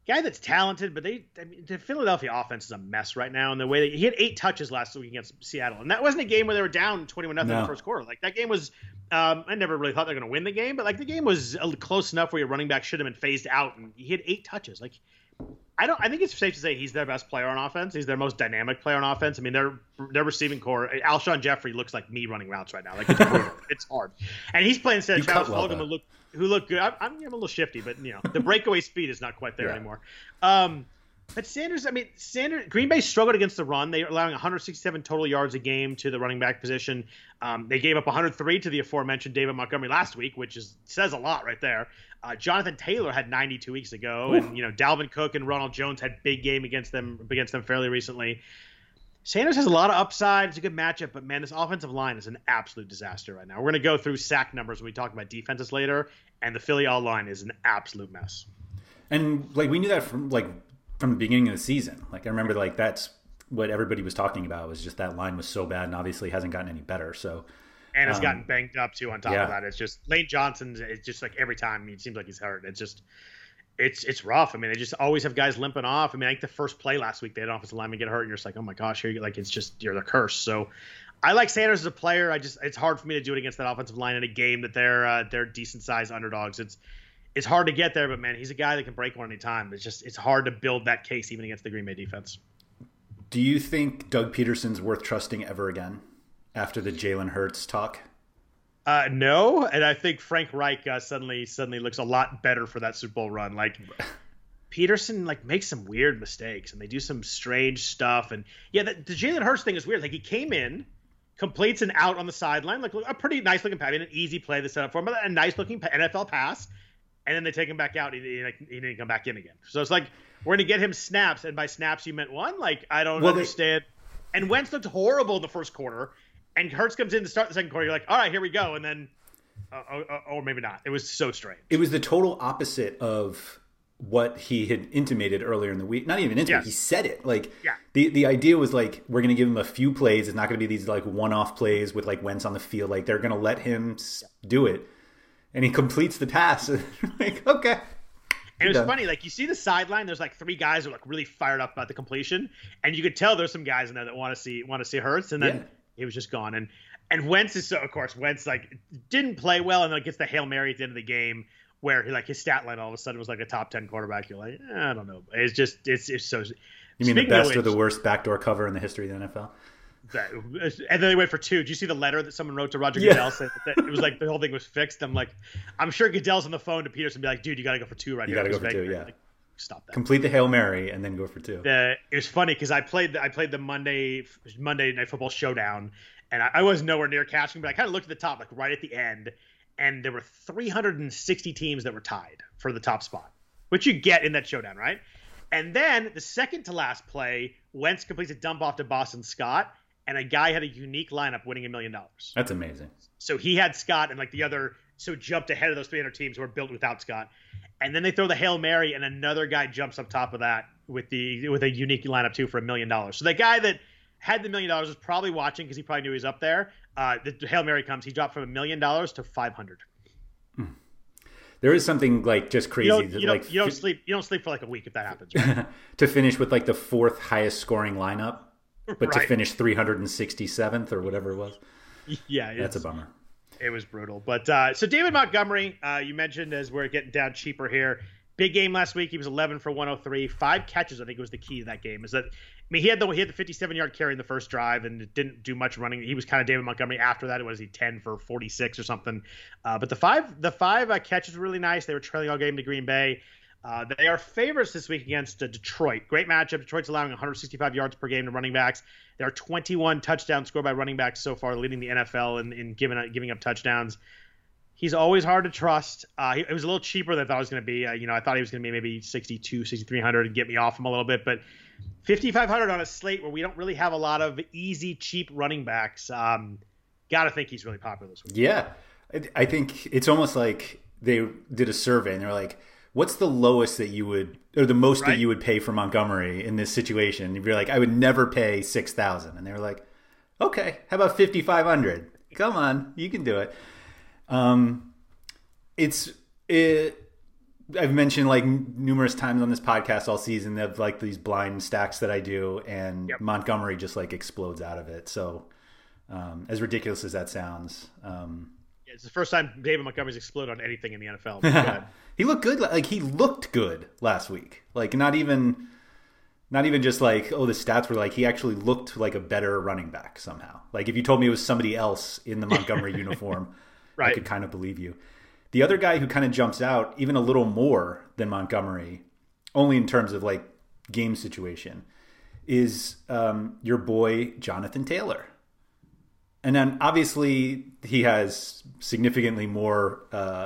guy that's talented, but the Philadelphia offense is a mess right now. And the way he had 8 touches last week against Seattle, and that wasn't a game where they were down 21-0 in the first quarter. Like that game was, I never really thought they were going to win the game, but like the game was close enough where your running back should have been phased out, and he had 8 touches. Like I think it's safe to say he's their best player on offense. He's their most dynamic player on offense. I mean, their receiving core, Alshon Jeffrey looks like me running routes right now. Like it's brutal. It's hard, and he's playing instead of Travis Fulgham, who looked good. I'm a little shifty, but the breakaway speed is not quite there anymore. But Sanders, Green Bay struggled against the run. They are allowing 167 total yards a game to the running back position. They gave up 103 to the aforementioned David Montgomery last week, which says a lot right there. Jonathan Taylor had 90 2 weeks ago, and Dalvin Cook and Ronald Jones had big game against them fairly recently. Sanders has a lot of upside. It's a good matchup, but man, this offensive line is an absolute disaster right now. We're going to go through sack numbers when we talk about defenses later, and the Philly O-line is an absolute mess. And like we knew that from the beginning of the season. Like I remember that's what everybody was talking about, was just that line was so bad, and obviously hasn't gotten any better. So and has gotten banged up too on top of that. It's just Lane Johnson is just like every time it seems like he's hurt. It's just it's rough. I mean, they just always have guys limping off. I mean, I think the first play last week they had an offensive lineman get hurt, and you're just like, oh my gosh, you're the curse. So I like Sanders as a player. It's hard for me to do it against that offensive line in a game that they're decent sized underdogs. It's hard to get there, but man, he's a guy that can break one any time. It's hard to build that case even against the Green Bay defense. Do you think Doug Peterson's worth trusting ever again after the Jalen Hurts talk? No, and I think Frank Reich suddenly looks a lot better for that Super Bowl run. Like Peterson makes some weird mistakes, and they do some strange stuff. And yeah, the Jalen Hurts thing is weird. Like he came in, completes an out on the sideline, like a pretty nice looking pass, an easy play they set up for him, but a nice looking NFL pass. And then they take him back out. He didn't come back in again. So it's like we're going to get him snaps, and by snaps you meant one. Like I don't understand. And Wentz looked horrible in the first quarter, and Hurts comes in to start the second quarter. You're like, all right, here we go, and then, or maybe not. It was so strange. It was the total opposite of what he had intimated earlier in the week. Not even intimated. Yes. He said it. The idea was like we're going to give him a few plays. It's not going to be these one-off plays with Wentz on the field. Like they're going to let him do it. And he completes the pass. Okay. And it was funny, you see the sideline. There's 3 guys who are really fired up about the completion, and you could tell there's some guys in there that want to see Hurts, and then he was just gone. And Wentz is Wentz didn't play well, and then gets the Hail Mary at the end of the game where he his stat line all of a sudden was a top 10 quarterback. You're like, I don't know. It's so. You mean the best or the worst backdoor cover in the history of the NFL? And then they went for 2. Did you see the letter that someone wrote to Roger Goodell saying that it was the whole thing was fixed? I'm sure Goodell's on the phone to Peterson and be like, dude, you got to go for 2 right here. You got to go for 2, yeah. Stop that. Complete the Hail Mary and then go for 2. It was funny because I played the Monday Night Football Showdown, and I was nowhere near catching, but I kind of looked at the top, right at the end, and there were 360 teams that were tied for the top spot, which you get in that showdown, right? And then the second to last play, Wentz completes a dump off to Boston Scott, and a guy had a unique lineup winning $1 million. That's amazing. So he had Scott and the other, jumped ahead of those 300 teams who were built without Scott. And then they throw the Hail Mary, and another guy jumps up top of that with a unique lineup too for $1 million. So the guy that had the $1 million was probably watching because he probably knew he was up there. The Hail Mary comes, he dropped from $1 million to 500. There is something just crazy. You don't sleep for a week if that happens. Right? To finish with the 4th highest scoring lineup. But to finish 367th or whatever it was. Yeah. That's a bummer. It was brutal. But so David Montgomery, you mentioned as we're getting down cheaper here. Big game last week. He was 11 for 103. 5 catches, I think, was the key to that game. He had the 57-yard carry in the first drive and didn't do much running. He was kind of David Montgomery after that. Was he 10 for 46 or something? But the five catches were really nice. They were trailing all game to Green Bay. They are favorites this week against Detroit. Great matchup. Detroit's allowing 165 yards per game to running backs. There are 21 touchdowns scored by running backs so far, leading the NFL in giving up touchdowns. He's always hard to trust. It was a little cheaper than I thought it was going to be. I thought he was going to be maybe 62, 6,300 and get me off him a little bit. But 5,500 on a slate where we don't really have a lot of easy, cheap running backs. Got to think he's really popular this week. Yeah. I think it's almost like they did a survey and they're like, what's the lowest that you would, or the most that you would pay for Montgomery in this situation? If you're like, I would never pay 6,000, and they were like, okay, how about 5,500? Come on, you can do it. I've mentioned like numerous times on this podcast all season of like these blind stacks that I do, and Montgomery just like explodes out of it. So as ridiculous as that sounds, it's the first time David Montgomery's exploded on anything in the NFL. He looked good. Like he looked good last week. Like not even just like, oh, the stats were like, he actually looked like a better running back somehow. Like if you told me it was somebody else in the Montgomery uniform, right, I could kind of believe you. The other guy who kind of jumps out even a little more than Montgomery, only in terms of like game situation, is your boy Jonathan Taylor. And then obviously he has significantly more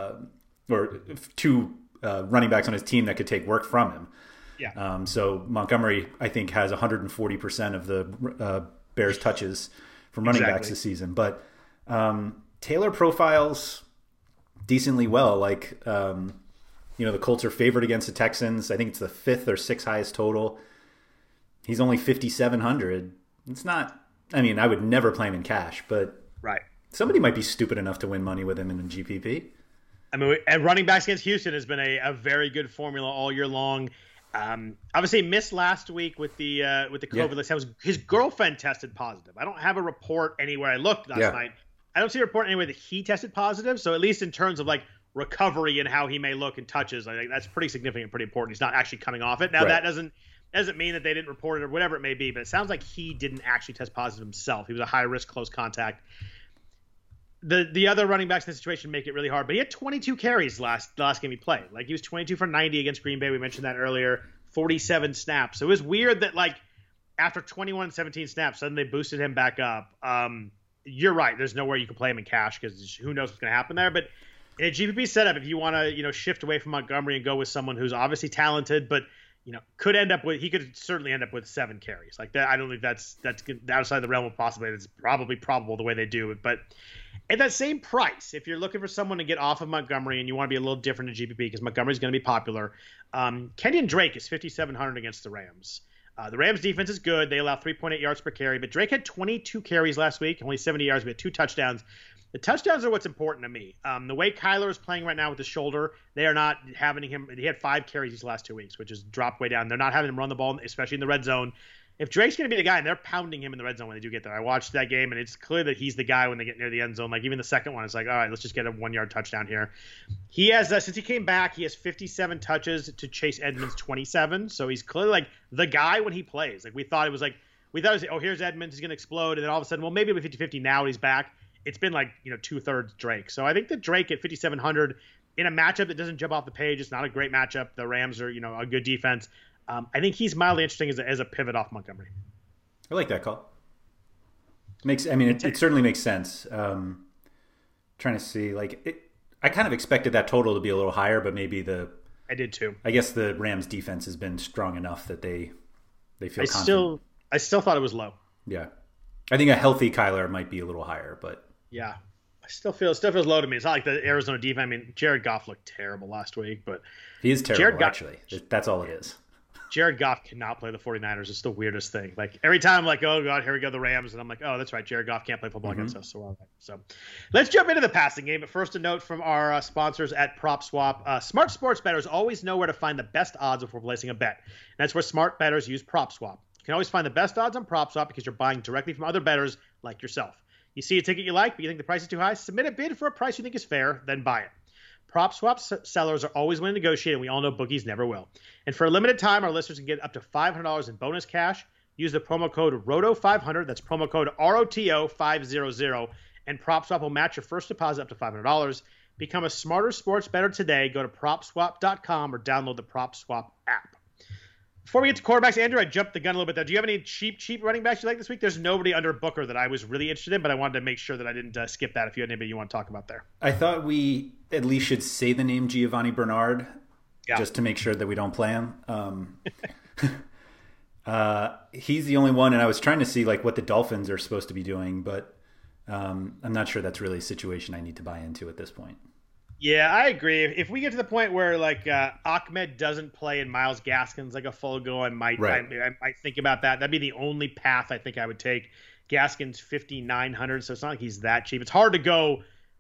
or two running backs on his team that could take work from him. Yeah. So Montgomery, I think, has 140% of the Bears touches from running backs this season. But Taylor profiles decently well. Like, the Colts are favored against the Texans. I think it's the 5th or 6th highest total. He's only 5,700. It's not, I mean, I would never play him in cash, but somebody might be stupid enough to win money with him in a GPP. I mean, and running backs against Houston has been a very good formula all year long. Obviously missed last week with the COVID list. His girlfriend tested positive. I don't have a report anywhere. I looked last night. I don't see a report anywhere that he tested positive. So at least in terms of like recovery and how he may look and touches, I think that's pretty significant, pretty important. He's not actually coming off it. Now that doesn't mean that they didn't report it or whatever it may be, but it sounds like he didn't actually test positive himself. He was a high risk, close contact. The other running backs in the situation make it really hard, but he had 22 carries last game he played. Like he was 22 for 90 against Green Bay. We mentioned that earlier. 47 snaps. So it was weird that like after 21, 17 snaps, suddenly they boosted him back up. You're right. There's nowhere you can play him in cash because who knows what's going to happen there. But in a GPP setup, if you want to shift away from Montgomery and go with someone who's obviously talented, but he could certainly end up with 7 carries like that. I don't think that's outside the realm of possibility. It's probably probable the way they do it, but at that same price, if you're looking for someone to get off of Montgomery and you want to be a little different in GPP because Montgomery's going to be popular, Kenyon Drake is 5,700 against the Rams. The Rams defense is good. They allow 3.8 yards per carry, but Drake had 22 carries last week, only 70 yards. We had 2 touchdowns. The touchdowns are what's important to me. The way Kyler is playing right now with his shoulder, they are not having him. He had 5 carries these last 2 weeks, which is dropped way down. They're not having him run the ball, especially in the red zone. If Drake's going to be the guy, and they're pounding him in the red zone when they do get there. I watched that game, and it's clear that he's the guy when they get near the end zone. Like even the second one, it's like, all right, let's just get a 1-yard touchdown here. He has, since he came back, he has 57 touches to Chase Edmonds' 27. So he's clearly like the guy when he plays. Like we thought it was, oh, here's Edmonds, he's going to explode. And then all of a sudden, well, maybe it'll be 50-50 now he's back. It's been like, 2/3 Drake. So I think that Drake at 5,700 in a matchup that doesn't jump off the page, it's not a great matchup. The Rams are, a good defense. I think he's mildly interesting as a pivot off Montgomery. I like that call. It certainly makes sense. Trying to see, I kind of expected that total to be a little higher, but maybe I did too. I guess the Rams defense has been strong enough that they feel confident. I still thought it was low. Yeah. I think a healthy Kyler might be a little higher, but yeah, I still feels low to me. It's not like the Arizona defense. I mean, Jared Goff looked terrible last week, but he is terrible. Actually, that's all it is. Jared Goff cannot play the 49ers. It's the weirdest thing. Like every time I'm like, oh God, here we go, the Rams. And I'm like, oh, that's right. Jared Goff can't play football against us. So let's jump into the passing game. But first, a note from our sponsors at PropSwap. Smart sports bettors always know where to find the best odds before placing a bet. And that's where smart bettors use PropSwap. You can always find the best odds on PropSwap because you're buying directly from other bettors like yourself. You see a ticket you like, but you think the price is too high? Submit a bid for a price you think is fair, then buy it. PropSwap sellers are always willing to negotiate, and we all know bookies never will. And for a limited time, our listeners can get up to $500 in bonus cash. Use the promo code ROTO500. That's promo code ROTO500. And PropSwap will match your first deposit up to $500. Become a smarter sports bettor today. Go to PropSwap.com or download the PropSwap app. Before we get to quarterbacks, Andrew, I jumped the gun a little bit there. Do you have any cheap running backs you like this week? There's nobody under Booker that I was really interested in, but I wanted to make sure that I didn't skip that if you had anybody you want to talk about there. I thought we at least should say the name Giovanni Bernard just to make sure that we don't play him. He's the only one, and I was trying to see what the Dolphins are supposed to be doing, but I'm not sure that's really a situation I need to buy into at this point. Yeah, I agree. If we get to the point where Ahmed doesn't play and Myles Gaskin's a full go, I might think about that. That'd be the only path I think I would take. Gaskin's 5,900, so it's not like he's that cheap. It's hard to go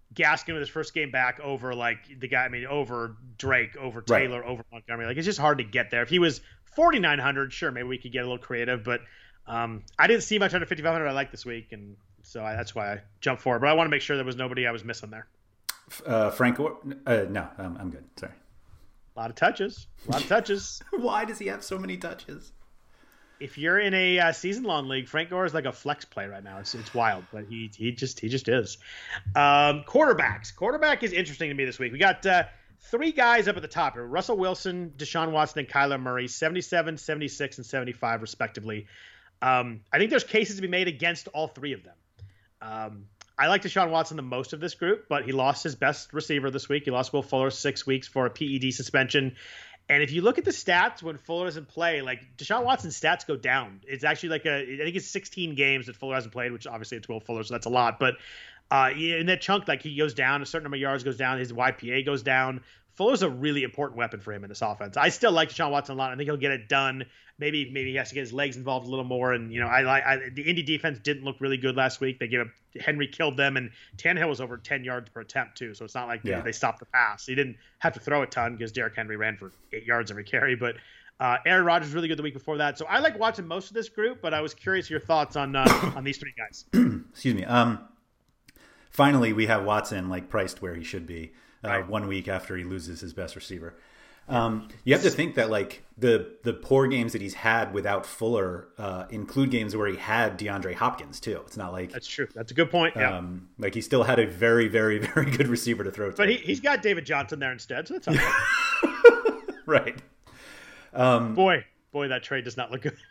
Gaskin with his first game back over over Drake, over Taylor, over Montgomery. Like, it's just hard to get there. If he was 4,900, sure, maybe we could get a little creative, but I didn't see much under 5,500 I like this week, and so that's why I jumped forward. But I want to make sure there was nobody I was missing there. Frank, no, I'm good. Sorry. A lot of touches. Why does he have so many touches? If you're in a season-long league, Frank Gore is like a flex play right now. It's wild, but he just is. Quarterbacks. Quarterback is interesting to me this week. We got three guys up at the top here: Russell Wilson, Deshaun Watson, and Kyler Murray, 77, 76, and 75 respectively. I think there's cases to be made against all three of them. I like Deshaun Watson the most of this group, but he lost his best receiver this week. He lost Will Fuller 6 weeks for a PED suspension. And if you look at the stats when Fuller doesn't play, like, Deshaun Watson's stats go down. It's actually I think it's 16 games that Fuller hasn't played, which obviously it's Will Fuller, so that's a lot. But in that chunk, like, he goes down, a certain number of yards goes down, his YPA goes down. Fuller's a really important weapon for him in this offense. I still like Deshaun Watson a lot. I think he'll get it done. Maybe he has to get his legs involved a little more. And, the Indy defense didn't look really good last week. They gave up – Henry killed them, and Tannehill was over 10 yards per attempt too. So it's not like they stopped the pass. He didn't have to throw a ton because Derrick Henry ran for 8 yards every carry. But Aaron Rodgers was really good the week before that. So I like watching most of this group, but I was curious your thoughts on these three guys. Excuse me. Finally, we have Watson priced where he should be 1 week after he loses his best receiver. You have to think that the poor games that he's had without Fuller include games where he had DeAndre Hopkins too. It's not like that's true. That's a good point. Yeah. He still had a very, very, very good receiver to throw to. But he's got David Johnson there instead, so that's all right. Right. Boy, that trade does not look good.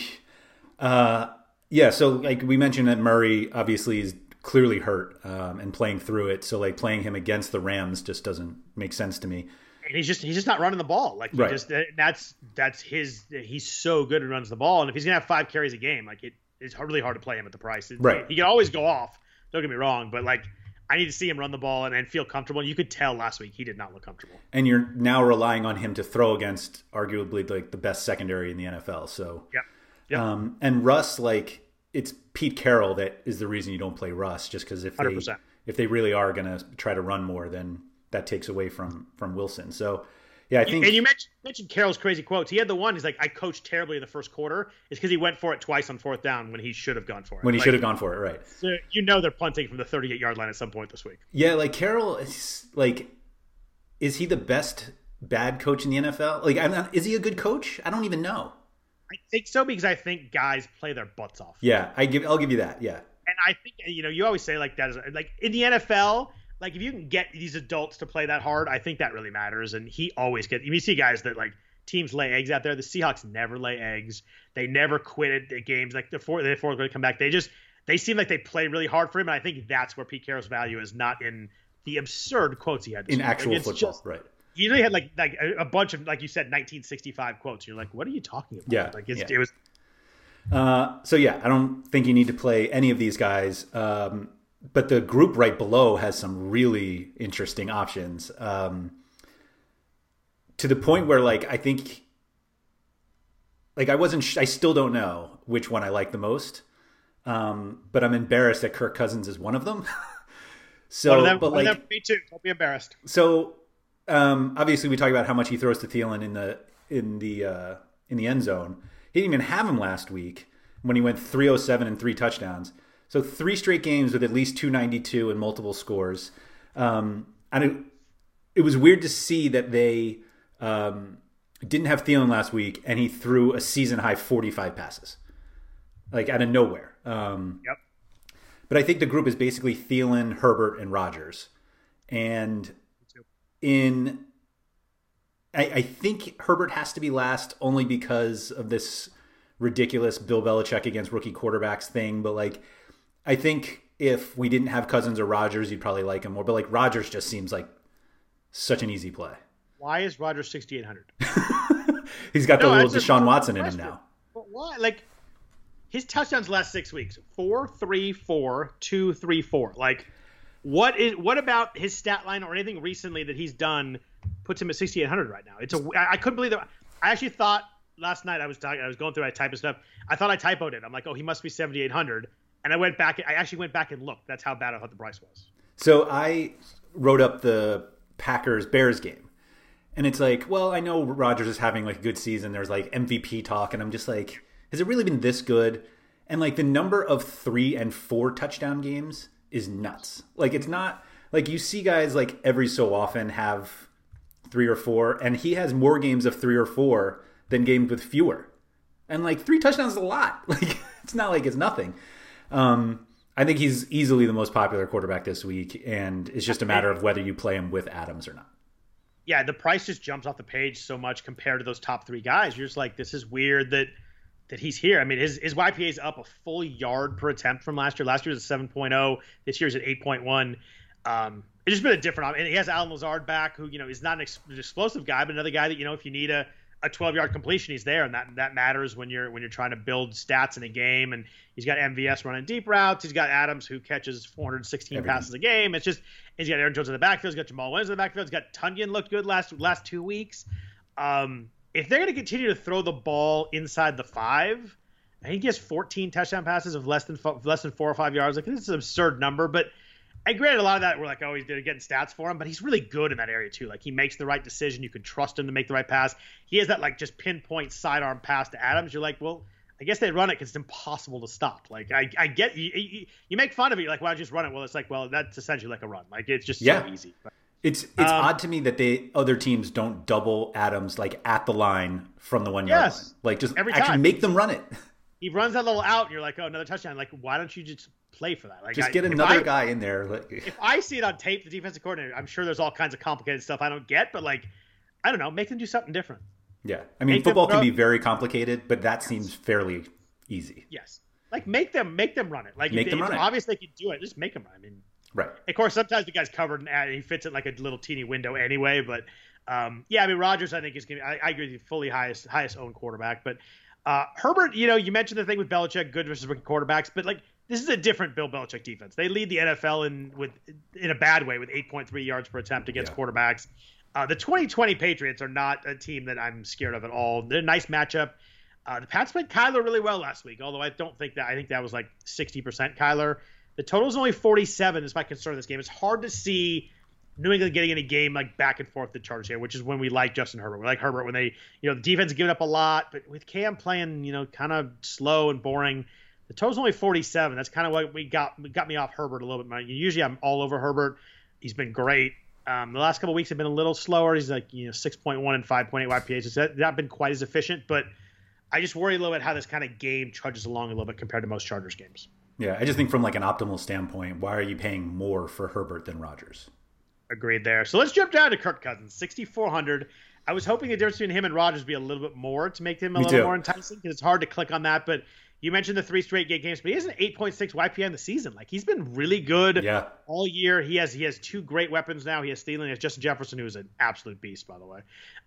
Yeah. So we mentioned that Murray obviously is clearly hurt and playing through it. So playing him against the Rams just doesn't make sense to me. And he's just not running the ball. That's he's so good and runs the ball. And if he's gonna have 5 carries a game, it's really hard to play him at the price. Right. He can always go off. Don't get me wrong, but I need to see him run the ball and feel comfortable. And you could tell last week he did not look comfortable. And you're now relying on him to throw against arguably the best secondary in the NFL. So Yep. And Russ, it's Pete Carroll that is the reason you don't play Russ, just because if they really are gonna try to run more, then that takes away from Wilson. So, yeah, I think. And you mentioned Carroll's crazy quotes. He had the one. He's like, "I coached terribly in the first quarter." It's because he went for it twice on 4th down when he should have gone for it. When he should have gone for it, right? So they're punting from the 38-yard line at some point this week. Yeah, Carroll is is he the best bad coach in the NFL? Is he a good coach? I don't even know. I think so because I think guys play their butts off. Yeah, I'll give you that. Yeah, and I think you always say that is in the NFL. If you can get these adults to play that hard, I think that really matters. And he always gets – you see guys that, teams lay eggs out there. The Seahawks never lay eggs. They never quit at games. Before they're going to come back, they seem like they play really hard for him. And I think that's where Pete Carroll's value is, not in the absurd quotes he had. In actual football, right. He really had, a bunch of, like you said, 1965 quotes. You're like, what are you talking about? Yeah. It was – I don't think you need to play any of these guys. But the group right below has some really interesting options, to the point where I think I still don't know which one I like the most. But I'm embarrassed that Kirk Cousins is one of them. So, me too. Don't be embarrassed. So, obviously we talk about how much he throws to Thielen in the end zone. He didn't even have him last week when he went 307 and 3 touchdowns. So 3 straight games with at least 292 and multiple scores. And it was weird to see that they didn't have Thielen last week, and he threw a season-high 45 passes, out of nowhere. Yep. But I think the group is basically Thielen, Herbert, and Rodgers. And I think Herbert has to be last only because of this ridiculous Bill Belichick against rookie quarterbacks thing. But I think if we didn't have Cousins or Rodgers, you'd probably like him more. But Rodgers just seems like such an easy play. Why is Rodgers 6,800? He's got the little Deshaun Watson in him now. But why? His touchdowns last 6 weeks: 4, 3, 4, 2, 3, 4. What about his stat line or anything recently that he's done puts him at 6,800 right now? I couldn't believe that. I actually thought last night I was going through, I typed stuff. I thought I typoed it. I'm like, oh, he must be 7,800. And I actually went back and looked. That's how bad I thought the price was. So I wrote up the Packers-Bears game. And it's like, well, I know Rodgers is having like a good season. There's like MVP talk. And I'm just like, has it really been this good? And like the number of 3 and 4 touchdown games is nuts. Like it's not like you see guys like every so often have 3 or 4. And he has more games of 3 or 4 than games with fewer. And like 3 touchdowns is a lot. Like it's not like it's nothing. I think he's easily the most popular quarterback this week. And it's just a matter of whether you play him with Adams or not. Yeah, the price just jumps off the page so much compared to those top 3 guys. You're just like, this is weird that he's here. I mean, his YPA is up a full yard per attempt from last year. Last year was a 7.0. This year's at 8.1. It's just been a different. And he has Alan Lazard back, who is not an explosive guy, but another guy that if you need a 12-yard completion, he's there, and that matters when you're trying to build stats in a game. And he's got MVS running deep routes. He's got Adams, who catches 416 passes a game. It's just he's got Aaron Jones in the backfield. He's got Jamal Williams in the backfield. He's got Tunyon looked good last 2 weeks. If they're going to continue to throw the ball inside the 5, I think he has 14 touchdown passes of less than 4 or 5 yards. Like, this is an absurd number, but. And granted, a lot of that we're like, oh, he's getting stats for him, but he's really good in that area too. Like, he makes the right decision. You can trust him to make the right pass. He has that like just pinpoint sidearm pass to Adams. You're like, well, I guess they run it because it's impossible to stop. Like, I get you make fun of it. You're like, why don't you just run it? Well, it's like, well, that's essentially like a run. Like, it's just so easy. But, it's odd to me that other teams don't double Adams like at the line from the 1 yard line. Like, just every actually time. Make them run it. He runs that little out, and you're like, oh, another touchdown. Like, why don't you just play for that? Like, just get another guy in there. If I see it on tape, the defensive coordinator, I'm sure there's all kinds of complicated stuff I don't get, but like, I don't know, make them do something different. Yeah, I mean, football can be very complicated, but that seems fairly easy. Yes, like make them run it. Like, make them run it. Obviously, they can do it. Just make them run. I mean, right. Of course, sometimes the guy's covered and he fits it like a little teeny window anyway. But yeah, I mean, Rodgers, I think is going to. I agree with you, fully highest owned quarterback, but. Herbert, you mentioned the thing with Belichick, good versus rookie quarterbacks, but like this is a different Bill Belichick defense. They lead the NFL in a bad way with 8.3 yards per attempt against quarterbacks. The 2020 Patriots are not a team that I'm scared of at all. They're a nice matchup. The Pats played Kyler really well last week, although I think that was like 60% Kyler. The total is only 47. Is my concern in this game. It's hard to see New England getting in a game like back and forth the Chargers here, which is when we like Justin Herbert. We like Herbert when they, the defense is giving up a lot, but with Cam playing, kind of slow and boring, the total's only 47. That's kind of what got me off Herbert a little bit. Usually I'm all over Herbert. He's been great. The last couple of weeks have been a little slower. He's like 6.1 and 5.8 YPAs. It's not been quite as efficient, but I just worry a little bit how this kind of game trudges along a little bit compared to most Chargers games. Yeah, I just think from like an optimal standpoint, why are you paying more for Herbert than Rodgers? Agreed there. So let's jump down to Kirk Cousins, 6,400. I was hoping the difference between him and Rodgers would be a little bit more to make him a little more enticing because it's hard to click on that. But you mentioned the 3 straight games, but he has an 8.6 YPA in the season. Like, he's been really good all year. He has 2 great weapons now. He has Thielen, he has Justin Jefferson, who is an absolute beast, by the way.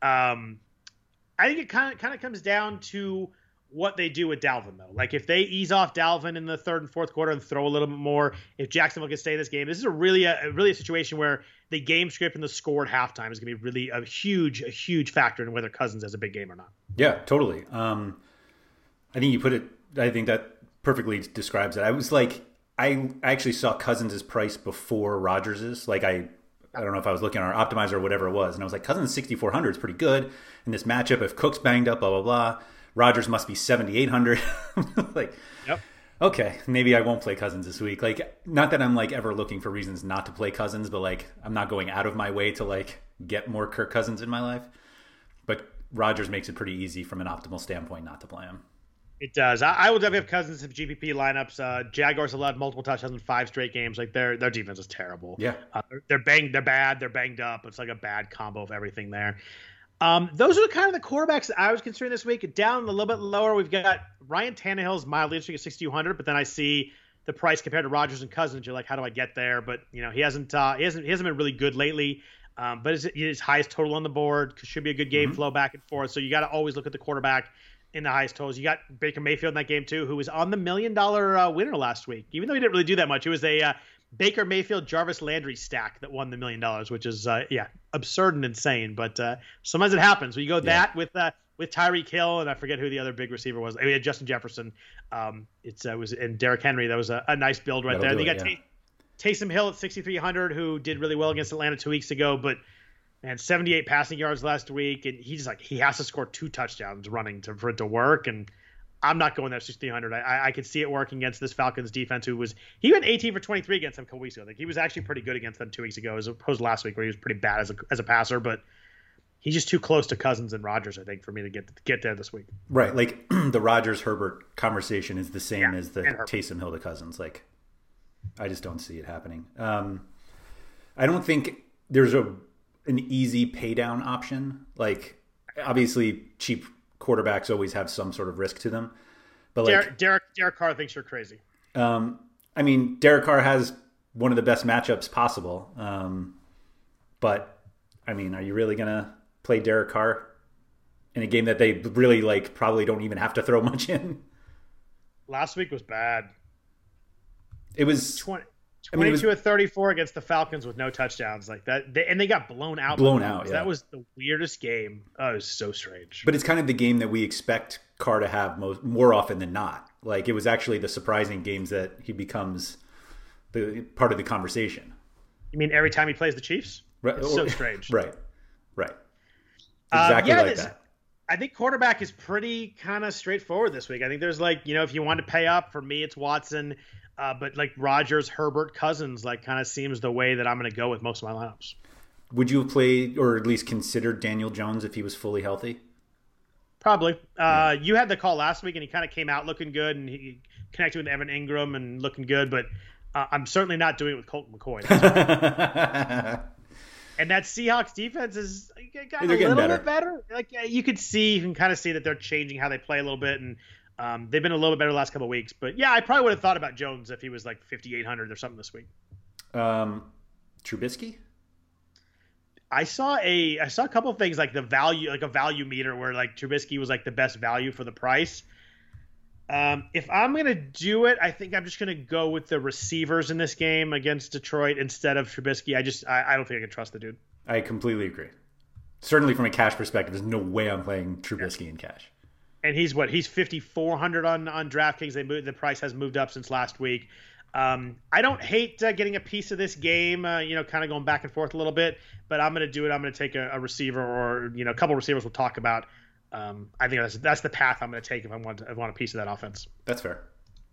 I think it kind of comes down to what they do with Dalvin, though. Like, if they ease off Dalvin in the 3rd and 4th quarter and throw a little bit more, if Jacksonville can stay in this game, this is really a situation where the game script and the score at halftime is going to be really a huge factor in whether Cousins has a big game or not. Yeah, totally. I think you put it. I think that perfectly describes it. I was like, I actually saw Cousins' price before Rodgers's. Like, I don't know if I was looking at our optimizer or whatever it was, and I was like, Cousins 6,400 is pretty good in this matchup. If Cook's banged up, blah blah blah. Rodgers must be 7,800. Like, yep. Okay, maybe I won't play Cousins this week. Like, not that I'm like ever looking for reasons not to play Cousins, but like I'm not going out of my way to like get more Kirk Cousins in my life. But Rodgers makes it pretty easy from an optimal standpoint not to play him. It does. I will definitely have Cousins in GPP lineups. Jaguars allowed multiple touchdowns in 5 straight games. Like, their defense is terrible. Yeah, they're bad. They're banged up. It's like a bad combo of everything there. Those are kind of the quarterbacks that I was considering this week. Down a little bit lower, we've got Ryan Tannehill's mildly interesting at 6,200, but then I see the price compared to Rodgers and Cousins. You're like, how do I get there? But he hasn't been really good lately. But his highest total on the board should be a good game flow back and forth. So you got to always look at the quarterback in the highest totals. You got Baker Mayfield in that game too, who was on the $1 million winner last week. Even though he didn't really do that much, it was a Baker Mayfield Jarvis Landry stack that won the $1 million, which is absurd and insane. But sometimes it happens. You go that with Tyreek Hill, and I forget who the other big receiver was. We had Justin Jefferson. It was and Derrick Henry. That was a nice build right there. And you got Taysom Hill at 6,300, who did really well against Atlanta 2 weeks ago, but man, 78 passing yards last week, and he has to score 2 touchdowns running for it to work, and I'm not going there 6,300. I could see it working against this Falcons defense, he went 18 for 23 against them a couple weeks ago. Like, he was actually pretty good against them 2 weeks ago, as opposed to last week where he was pretty bad as a passer, but he's just too close to Cousins and Rodgers, I think, for me to get there this week. Right, like the Rodgers-Herbert conversation is the same as the Taysom Hill to Cousins. Like, I just don't see it happening. I don't think there's an easy pay down option. Like, obviously, cheap quarterbacks always have some sort of risk to them. But like Derek Carr thinks you're crazy. I mean, Derek Carr has one of the best matchups possible. But I mean, are you really gonna play Derek Carr in a game that they really like probably don't even have to throw much in? Last week was bad. It was 22 of 34 against the Falcons with no touchdowns like that. And they got blown out. Yeah. That was the weirdest game. Oh, it was so strange. But it's kind of the game that we expect Carr to have more often than not. Like, it was actually the surprising games that he becomes the part of the conversation. You mean every time he plays the Chiefs? Right. It's so strange. Right. Exactly like that. I think quarterback is pretty kind of straightforward this week. I think there's if you want to pay up, for me, it's Watson. But like Rodgers, Herbert, Cousins, like kind of seems the way that I'm going to go with most of my lineups. Would you have played or at least considered Daniel Jones if he was fully healthy? Probably. You had the call last week, and he kind of came out looking good, and he connected with Evan Ingram and looking good. But I'm certainly not doing it with Colt McCoy. And that Seahawks defense is gotten a little bit better. Like, you can kind of see that they're changing how they play a little bit, and they've been a little bit better the last couple of weeks. But yeah, I probably would have thought about Jones if he was like 5,800 or something this week. Trubisky? I saw a couple of things, like the value, like a value meter where like Trubisky was like the best value for the price. If I'm going to do it, I think I'm just going to go with the receivers in this game against Detroit instead of Trubisky. I don't think I can trust the dude. I completely agree. Certainly from a cash perspective, there's no way I'm playing Trubisky in cash. And he's 5,400 on DraftKings. The price has moved up since last week. I don't hate getting a piece of this game, kind of going back and forth a little bit, but I'm going to do it. I'm going to take a receiver or, a couple of receivers we'll talk about. I think that's the path I'm going to take if I want a piece of that offense. That's fair.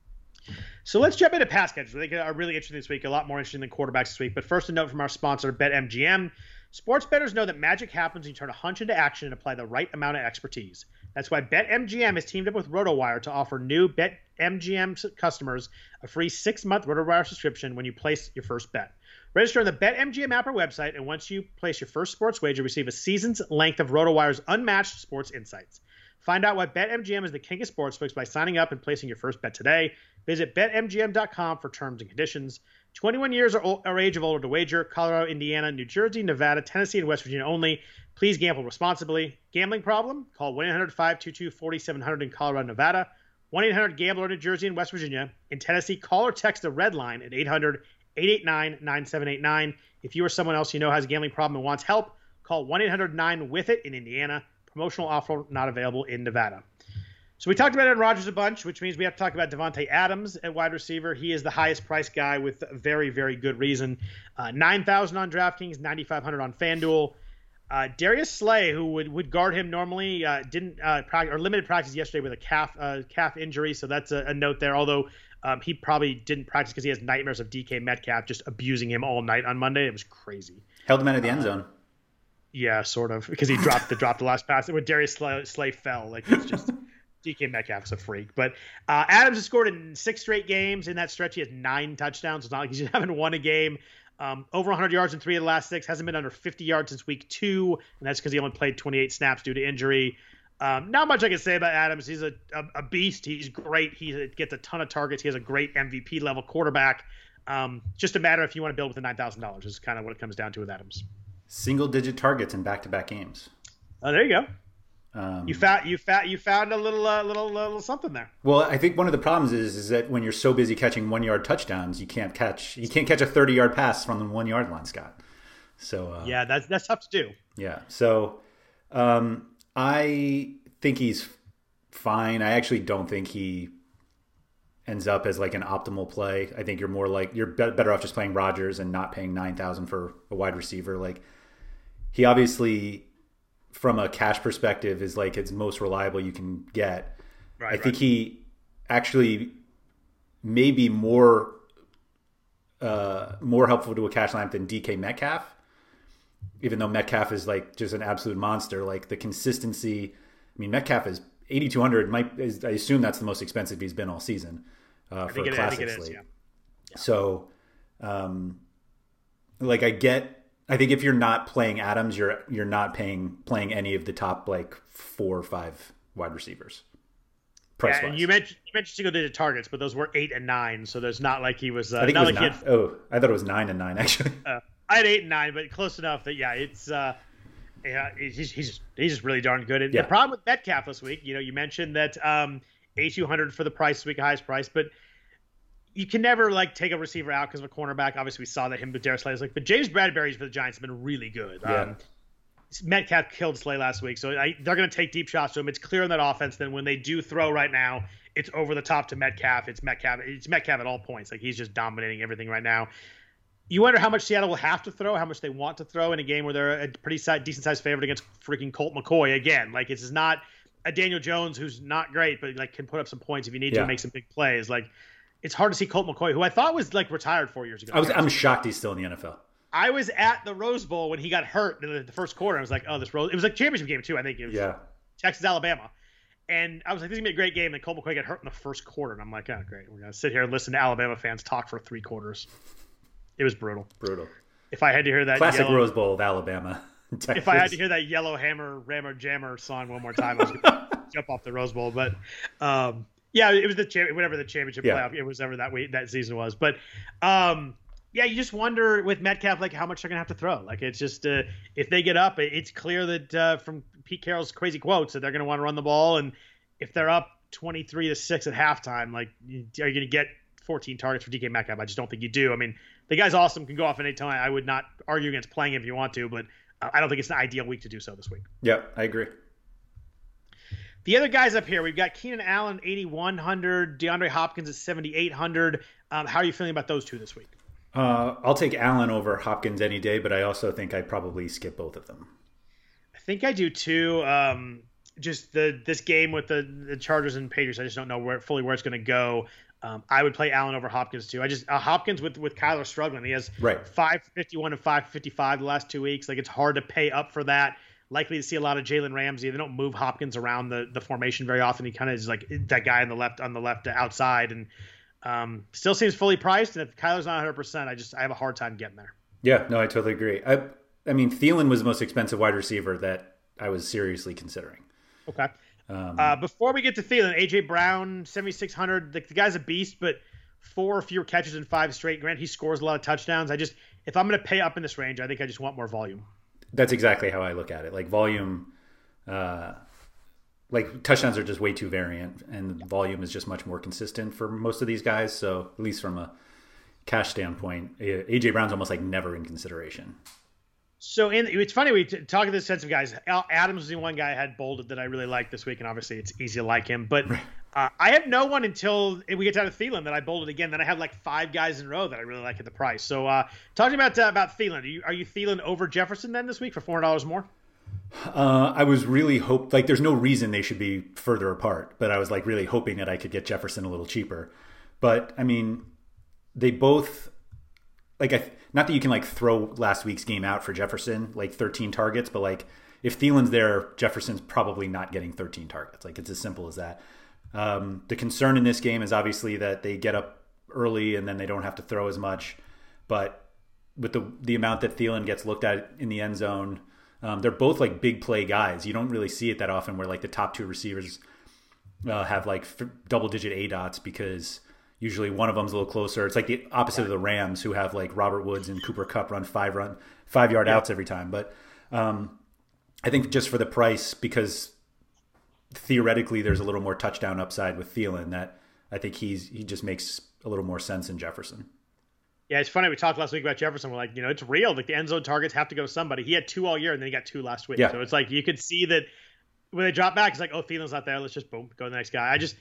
So let's jump into pass catchers. I think are really interesting this week, a lot more interesting than quarterbacks this week. But first, a note from our sponsor, BetMGM. Sports bettors know that magic happens when you turn a hunch into action and apply the right amount of expertise. That's why BetMGM has teamed up with RotoWire to offer new BetMGM customers a free 6-month RotoWire subscription when you place your first bet. Register on the BetMGM app or website, and once you place your first sports wager, receive a season's length of RotoWire's unmatched sports insights. Find out why BetMGM is the king of sportsbooks by signing up and placing your first bet today. Visit BetMGM.com for terms and conditions. 21 years or age of older to wager. Colorado, Indiana, New Jersey, Nevada, Tennessee, and West Virginia only. Please gamble responsibly. Gambling problem? Call 1-800-522-4700 in Colorado, Nevada. 1-800-GAMBLER in New Jersey and West Virginia. In Tennessee, call or text the Red Line at 800-889-9789. If you or someone else you know has a gambling problem and wants help, call 1-800-9-WITH-IT in Indiana. Promotional offer not available in Nevada. So we talked about Aaron Rodgers a bunch, which means we have to talk about Devontae Adams at wide receiver. He is the highest priced guy with very, very good reason. 9,000 on DraftKings, 9,500 on FanDuel. Darius Slay, who would guard him normally, didn't practice or limited practice yesterday with a calf injury. So that's a note there. Although he probably didn't practice because he has nightmares of DK Metcalf just abusing him all night on Monday. It was crazy. Held him out of the end zone. Yeah, sort of, because he dropped the last pass. When Darius Slay fell, like it's just. DK Metcalf's a freak. But Adams has scored in 6 straight games. In that stretch, he has 9 touchdowns. It's not like he's haven't won a game. Over 100 yards in 3 of the last 6. Hasn't been under 50 yards since week 2, and that's because he only played 28 snaps due to injury. Not much I can say about Adams. He's a beast. He's great. He gets a ton of targets. He has a great MVP-level quarterback. Just a matter if you want to build with the $9,000 is kind of what it comes down to with Adams. Single-digit targets in back-to-back games. Oh, there you go. You found a little something there. Well, I think one of the problems is that when you're so busy catching 1-yard touchdowns, you can't catch a 30-yard pass from the 1-yard line, Scott. So yeah, that's tough to do. Yeah. So I think he's fine. I actually don't think he ends up as like an optimal play. I think you're better off just playing Rodgers and not paying $9,000 for a wide receiver. Like, he obviously, from a cash perspective, is like it's most reliable you can get. I think he actually may be more helpful to a cash lineup than DK Metcalf, even though Metcalf is like just an absolute monster. Like, the consistency, I mean, Metcalf is 8,200. I assume that's the most expensive he's been all season for a classic slate. Yeah. So, like, I think if you're not playing Adams, you're not playing any of the top like 4 or 5 wide receivers. Yeah, and you mentioned single-digit targets, but those were 8 and 9, so there's not like he was. I think it was 9. I thought it was 9 and 9 actually. I had 8 and 9, but close enough that it's. He's just really darn good. And the problem with Metcalf this week, you mentioned that 8,200 for the price this week, highest price, but you can never like take a receiver out because of a cornerback. Obviously, we saw that him with Darius Slay. But James Bradbury for the Giants have been really good. Yeah. Metcalf killed Slay last week, so they're going to take deep shots to him. It's clear in that offense that when they do throw right now, it's over the top to Metcalf. It's Metcalf at all points. Like, he's just dominating everything right now. You wonder how much Seattle will have to throw, how much they want to throw in a game where they're a pretty decent-sized favorite against freaking Colt McCoy. Again, like, it's not a Daniel Jones who's not great, but like can put up some points if you need to make some big plays. Like, it's hard to see Colt McCoy, who I thought was like retired 4 years ago. I'm shocked he's still in the NFL. I was at the Rose Bowl when he got hurt in the first quarter. I was like, oh, it was like championship game too. I think it was Texas, Alabama. And I was like, this is going to be a great game. And Colt McCoy got hurt in the first quarter. And I'm like, oh, great. We're going to sit here and listen to Alabama fans talk for 3 quarters. It was brutal. If I had to hear that classic Rose Bowl of Alabama, Texas. If I had to hear that Yellow Hammer, Rammer, Jammer song one more time, I was going to jump off the Rose Bowl. But it was whatever the championship playoff, it was ever that season was. But you just wonder with Metcalf, like, how much they're going to have to throw. Like, it's just if they get up, it's clear that from Pete Carroll's crazy quotes that they're going to want to run the ball. And if they're up 23-6 at halftime, like, are you going to get 14 targets for DK Metcalf? I just don't think you do. I mean, the guy's awesome, can go off at any time. I would not argue against playing him if you want to, but I don't think it's an ideal week to do so this week. Yeah, I agree. The other guys up here, we've got Keenan Allen, 8,100, DeAndre Hopkins at 7,800. How are you feeling about those two this week? I'll take Allen over Hopkins any day, but I also think I'd probably skip both of them. I think I do too. Just this game with the Chargers and Patriots, I just don't know where it's going to go. I would play Allen over Hopkins too. Hopkins with Kyler struggling. He has 551 and 555 the last 2 weeks. Like, it's hard to pay up for that. Likely to see a lot of Jalen Ramsey. They don't move Hopkins around the formation very often. He kind of is like that guy on the left outside, and still seems fully priced. And if Kyler's not 100%, I have a hard time getting there. Yeah, no, I totally agree. I mean, Thielen was the most expensive wide receiver that I was seriously considering. Okay. Before we get to Thielen, A.J. Brown, 7,600. The guy's a beast, but 4 fewer catches in 5 straight. Grant, he scores a lot of touchdowns. If I'm going to pay up in this range, I think I just want more volume. That's exactly how I look at it. Like, volume, like, touchdowns are just way too variant, and volume is just much more consistent for most of these guys. So, at least from a cash standpoint, A.J. Brown's almost like never in consideration. So it's funny, we talk of this sense of guys. Adams was the one guy I had bolded that I really liked this week, and obviously it's easy to like him. But I have no one until we get down to Thielen that I bolded again. Then I have like 5 guys in a row that I really like at the price. So talking about Thielen, are you Thielen over Jefferson then this week for $400 more? I was really there's no reason they should be further apart, but I was like really hoping that I could get Jefferson a little cheaper. But I mean, they both not that you can like throw last week's game out for Jefferson, like 13 targets, but like if Thielen's there, Jefferson's probably not getting 13 targets. Like, it's as simple as that. The concern in this game is obviously that they get up early and then they don't have to throw as much. But with the amount that Thielen gets looked at in the end zone, they're both like big play guys. You don't really see it that often where like the top 2 receivers have like double-digit ADOTs because usually one of them's a little closer. It's like the opposite of the Rams, who have like Robert Woods and Cooper Kupp run 5-yard outs every time. But I think just for the price, because theoretically there's a little more touchdown upside with Thielen, that I think he just makes a little more sense than Jefferson. Yeah, it's funny. We talked last week about Jefferson. We're like, it's real. Like, the end zone targets have to go to somebody. He had 2 all year, and then he got 2 last week. Yeah. So it's like you could see that when they drop back, it's like, oh, Thielen's not there. Let's just boom, go to the next guy.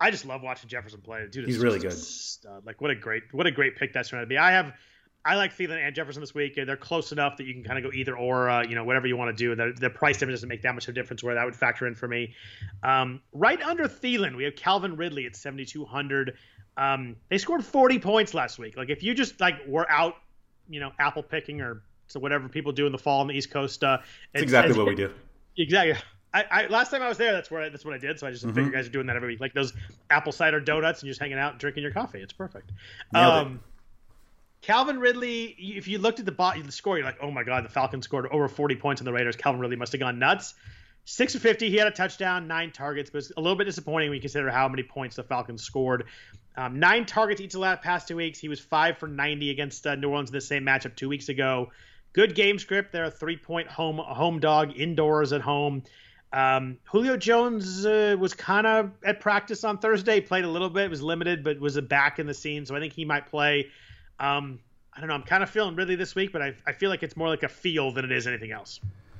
I just love watching Jefferson play. Dude, he's really good. Stud. Like what a great pick that's turned out to be. I like Thielen and Jefferson this week. They're close enough that you can kind of go either or, whatever you want to do. The price difference doesn't make that much of a difference where that would factor in for me. Right under Thielen, we have Calvin Ridley at 7,200. They scored 40 points last week. Like if you just were out, apple picking or so whatever people do in the fall on the East Coast. That's exactly what we do. Exactly. I last time I was there, that's what I did. So I just figured you guys are doing that every week, like those apple cider donuts and just hanging out and drinking your coffee. It's perfect. Calvin Ridley, if you looked at the score, you're like, oh my God, the Falcons scored over 40 points on the Raiders. Calvin Ridley must have gone nuts. 6 of 50, he had a touchdown, 9 targets, but it's a little bit disappointing when you consider how many points the Falcons scored. 9 targets each of the past 2 weeks. He was 5 for 90 against New Orleans in the same matchup 2 weeks ago. Good game script. They're a 3-point home dog, indoors at home. Julio Jones was kind of at practice on Thursday, played a little bit, was limited, but was back in the scene, so I think he might play. I don't know. I'm kind of feeling Ridley this week, but I feel like it's more like a feel than it is anything else.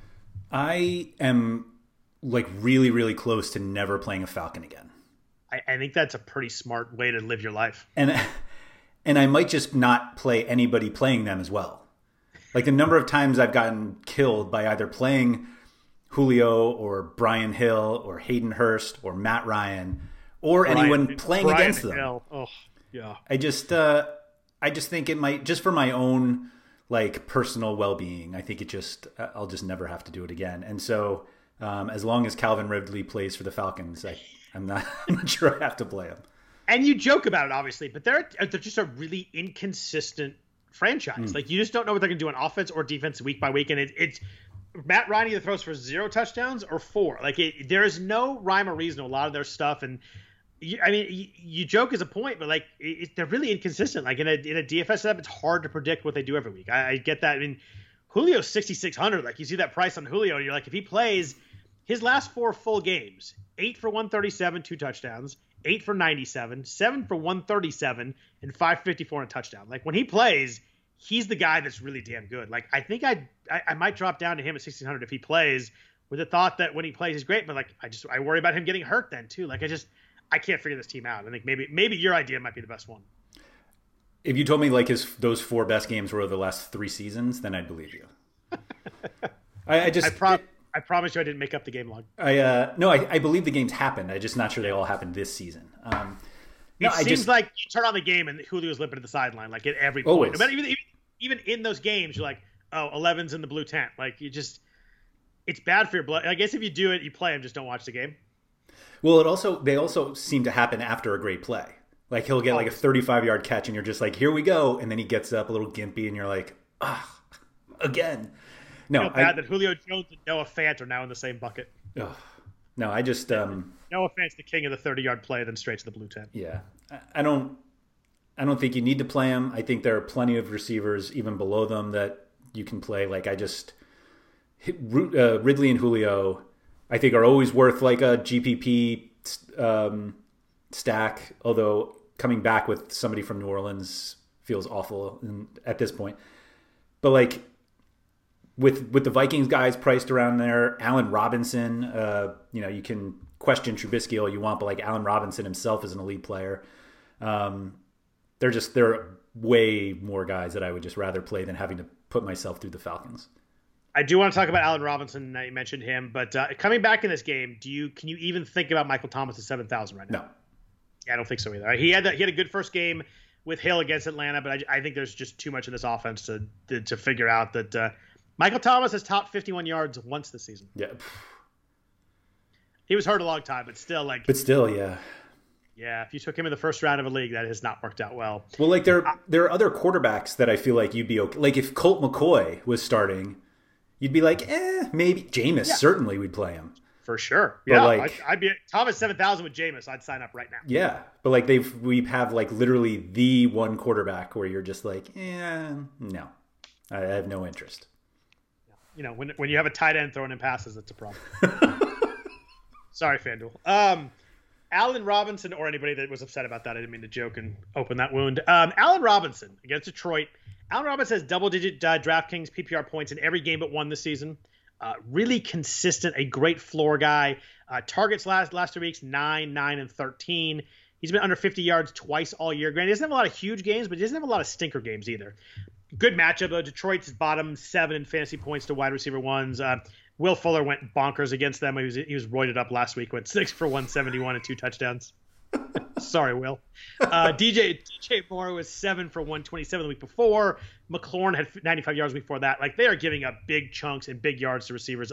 I am really, really close to never playing a Falcon again. I think that's a pretty smart way to live your life. And I might just not play anybody playing them as well. Like the number of times I've gotten killed by either playing Julio or Brian Hill or Hayden Hurst or Matt Ryan or anyone playing against them. Hill. Oh, yeah. I just think it might, just for my own personal well-being, I think I'll just never have to do it again. And so as long as Calvin Ridley plays for the Falcons, I'm not sure I have to play him. And you joke about it, obviously, but they're just a really inconsistent franchise. Like you just don't know what they're going to do on offense or defense week by week. And it's Matt Ryan either throws for 0 touchdowns or 4. There is no rhyme or reason to a lot of their stuff. And you joke as a point, but they're really inconsistent. Like in a DFS setup, it's hard to predict what they do every week. I get that. I mean, Julio's 6,600. Like you see that price on Julio, and you're like, if he plays his last 4 full games, 8 for 137, 2 touchdowns, 8 for 97, 7 for 137, and 554 and a touchdown. Like when he plays, he's the guy that's really damn good. Like I think I might drop down to him at 1,600 if he plays, with the thought that when he plays, he's great. But I worry about him getting hurt then too. Like I can't figure this team out. I think maybe your idea might be the best one. If you told me those 4 best games were the last 3 seasons, then I'd believe you. I promise you I didn't make up the game log. I believe the games happened. I'm just not sure they all happened this season. It seems like you turn on the game and Julio's limping to the sideline, like at every point. Always. But even in those games, you're like, oh, 11's in the blue tent. Like it's bad for your blood. I guess if you do it, you play him, just don't watch the game. Well, they also seem to happen after a great play. Like he'll get a 35-yard catch and you're just like, here we go. And then he gets up a little gimpy and you're like, again. No, I feel bad that Julio Jones and Noah Fant are now in the same bucket. Oh, no, I just Noah Fant's the king of the 30-yard play, then straight to the blue tent. Yeah, I don't think you need to play him. I think there are plenty of receivers even below them that you can play. Ridley and Julio, I think are always worth a GPP stack. Although coming back with somebody from New Orleans feels awful at this point. But with the Vikings guys priced around there, Allen Robinson, you can question Trubisky all you want, but Allen Robinson himself is an elite player. There are way more guys that I would just rather play than having to put myself through the Falcons. I do want to talk about Allen Robinson. You mentioned him, but coming back in this game, can you even think about Michael Thomas at 7,000 right now? No. Yeah, I don't think so either. He had a good first game with Hill against Atlanta, but I think there's just too much in this offense to figure out that Michael Thomas has topped 51 yards once this season. Yeah. He was hurt a long time, but still yeah. Yeah, if you took him in the first round of a league, that has not worked out well. Well, there are other quarterbacks that I feel like you'd be okay. Like if Colt McCoy was starting, you'd be like, maybe. Jameis, certainly we'd play him. For sure. But yeah, I'd be Thomas 7,000 with Jameis. I'd sign up right now. Yeah, but we have literally the one quarterback where you're just like, no, I have no interest. When you have a tight end throwing in passes, that's a problem. Sorry, FanDuel. Allen Robinson, or anybody that was upset about that, I didn't mean to joke and open that wound. Allen Robinson against Detroit. Allen Robinson has double-digit DraftKings PPR points in every game but one this season. Really consistent, a great floor guy. Targets last 2 weeks, 9, 9, and 13. He's been under 50 yards twice all year. Granted, he doesn't have a lot of huge games, but he doesn't have a lot of stinker games either. Good matchup, though. Detroit's bottom 7 in fantasy points to wide receiver ones. Will Fuller went bonkers against them. He was roided up last week, went 6 for 171 and 2 touchdowns. Sorry, Will. DJ Moore was 7 for 127 the week before. McLaurin had 95 yards the week before that. Like, they are giving up big chunks and big yards to receivers.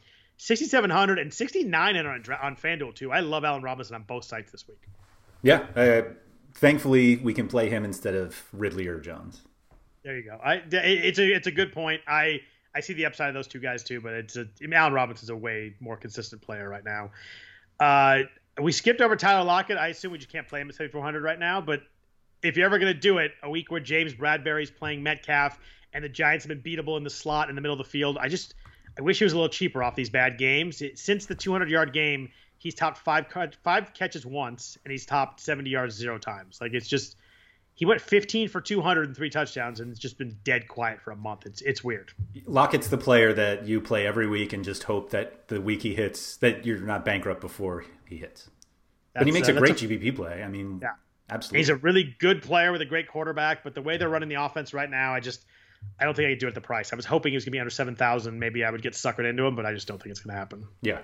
6,700 and 69 on FanDuel, too. I love Allen Robinson on both sides this week. Yeah. Thankfully, we can play him instead of Ridley or Jones. There you go. It's a good point. I see the upside of those two guys, too, but Allen Robinson's a way more consistent player right now. We skipped over Tyler Lockett. I assume we just can't play him at 7,400 right now. But if you're ever going to do it, a week where James Bradbury's playing Metcalf and the Giants have been beatable in the slot in the middle of the field, I wish he was a little cheaper off these bad games. Since the 200-yard game, he's topped five catches once, and he's topped 70 yards 0 times. Like, it's just he went 15 for 200 and 3 touchdowns, and it's just been dead quiet for a month. It's weird. Lockett's the player that you play every week and just hope that the week he hits, that you're not bankrupt before he hits. But he makes a great GPP play. I mean, yeah, absolutely. He's a really good player with a great quarterback, but the way they're running the offense right now, I don't think I could do it at the price. I was hoping he was going to be under 7,000. Maybe I would get suckered into him, but I just don't think it's going to happen. Yeah.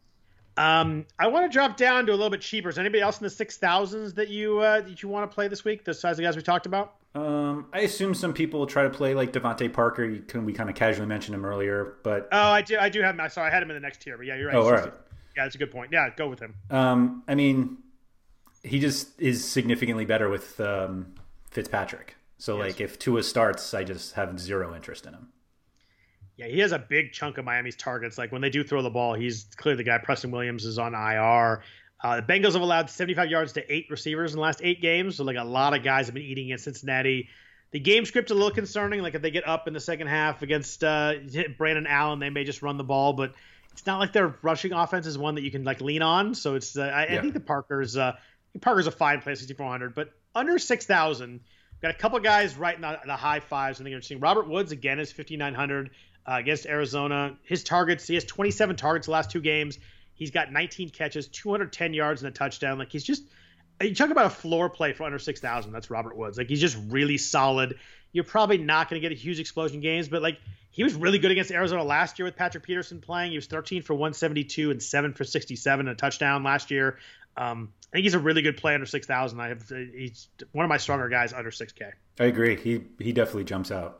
I want to drop down to a little bit cheaper. Is anybody else in the 6,000s that you want to play this week, the size of the guys we talked about? I assume some people try to play like Devontae Parker. We kind of casually mentioned him earlier, but I do have him. Sorry, I had him in the next tier, but yeah, you're right. Oh, all right. Yeah, that's a good point. Yeah, go with him. I mean, he just is significantly better with Fitzpatrick. So, like, if Tua starts, I just have zero interest in him. Yeah, he has a big chunk of Miami's targets. Like, when they do throw the ball, he's clearly the guy. Preston Williams is on IR. The Bengals have allowed 75 yards to 8 receivers in the last 8 games. So, like, a lot of guys have been eating against Cincinnati. The game script's a little concerning. Like, if they get up in the second half against Brandon Allen, they may just run the ball. But it's not like their rushing offense is one that you can, like, lean on. So, it's I think the Parker's a fine play at 6,400. But under 6,000, got a couple guys right in the high fives. I think interesting. Robert Woods, again, is 5,900 against Arizona. His targets, he has 27 targets the last 2 games. He's got 19 catches, 210 yards and a touchdown. Like, he's just – you talk about a floor play for under 6,000. That's Robert Woods. Like, he's just really solid. You're probably not going to get a huge explosion games, but, like, he was really good against Arizona last year with Patrick Peterson playing. He was 13 for 172 and 7 for 67 and a touchdown last year. I think he's a really good play under 6,000. He's one of my stronger guys under 6K. I agree. He definitely jumps out.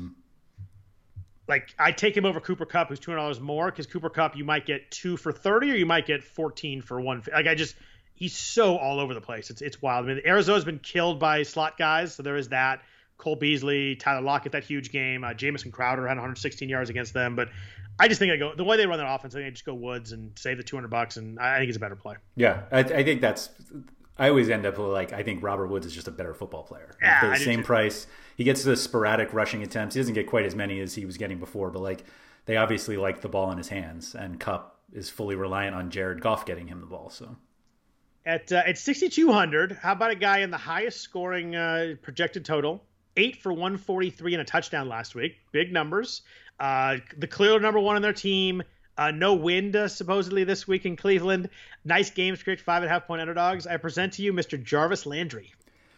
Like, I take him over Cooper Kupp, who's $200 more, because Cooper Kupp, you might get 2 for 30 or you might get 14 for 1. Like, he's so all over the place. It's wild. I mean, Arizona's been killed by slot guys, so there is that. Cole Beasley, Tyler Lockett, that huge game. Jamison Crowder had 116 yards against them. But I just think the way they run their offense, I think I just go Woods and save the $200, and I think it's a better play. Yeah, I think I always end up like, I think Robert Woods is just a better football player. Yeah, for the same price. He gets the sporadic rushing attempts. He doesn't get quite as many as he was getting before, but like, they obviously like the ball in his hands, and Kupp is fully reliant on Jared Goff getting him the ball. So at 6,200, how about a guy in the highest scoring projected total? 8 for 143 and a touchdown last week. Big numbers. The clear number 1 on their team. No wind supposedly this week in Cleveland. Nice game script, 5.5 point underdogs. I present to you Mr. Jarvis Landry.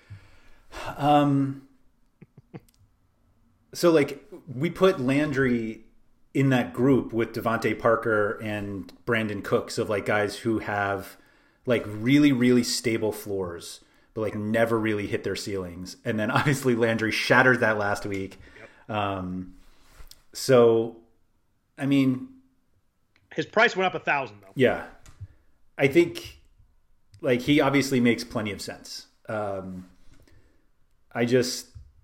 So like, we put Landry in that group with Devontae Parker and Brandon Cooks of like guys who have like really, really stable floors, but like never really hit their ceilings. And then obviously Landry shattered that last week. Yep. So, I mean, his price went up 1,000 though. Yeah. I think like he obviously makes plenty of sense. I just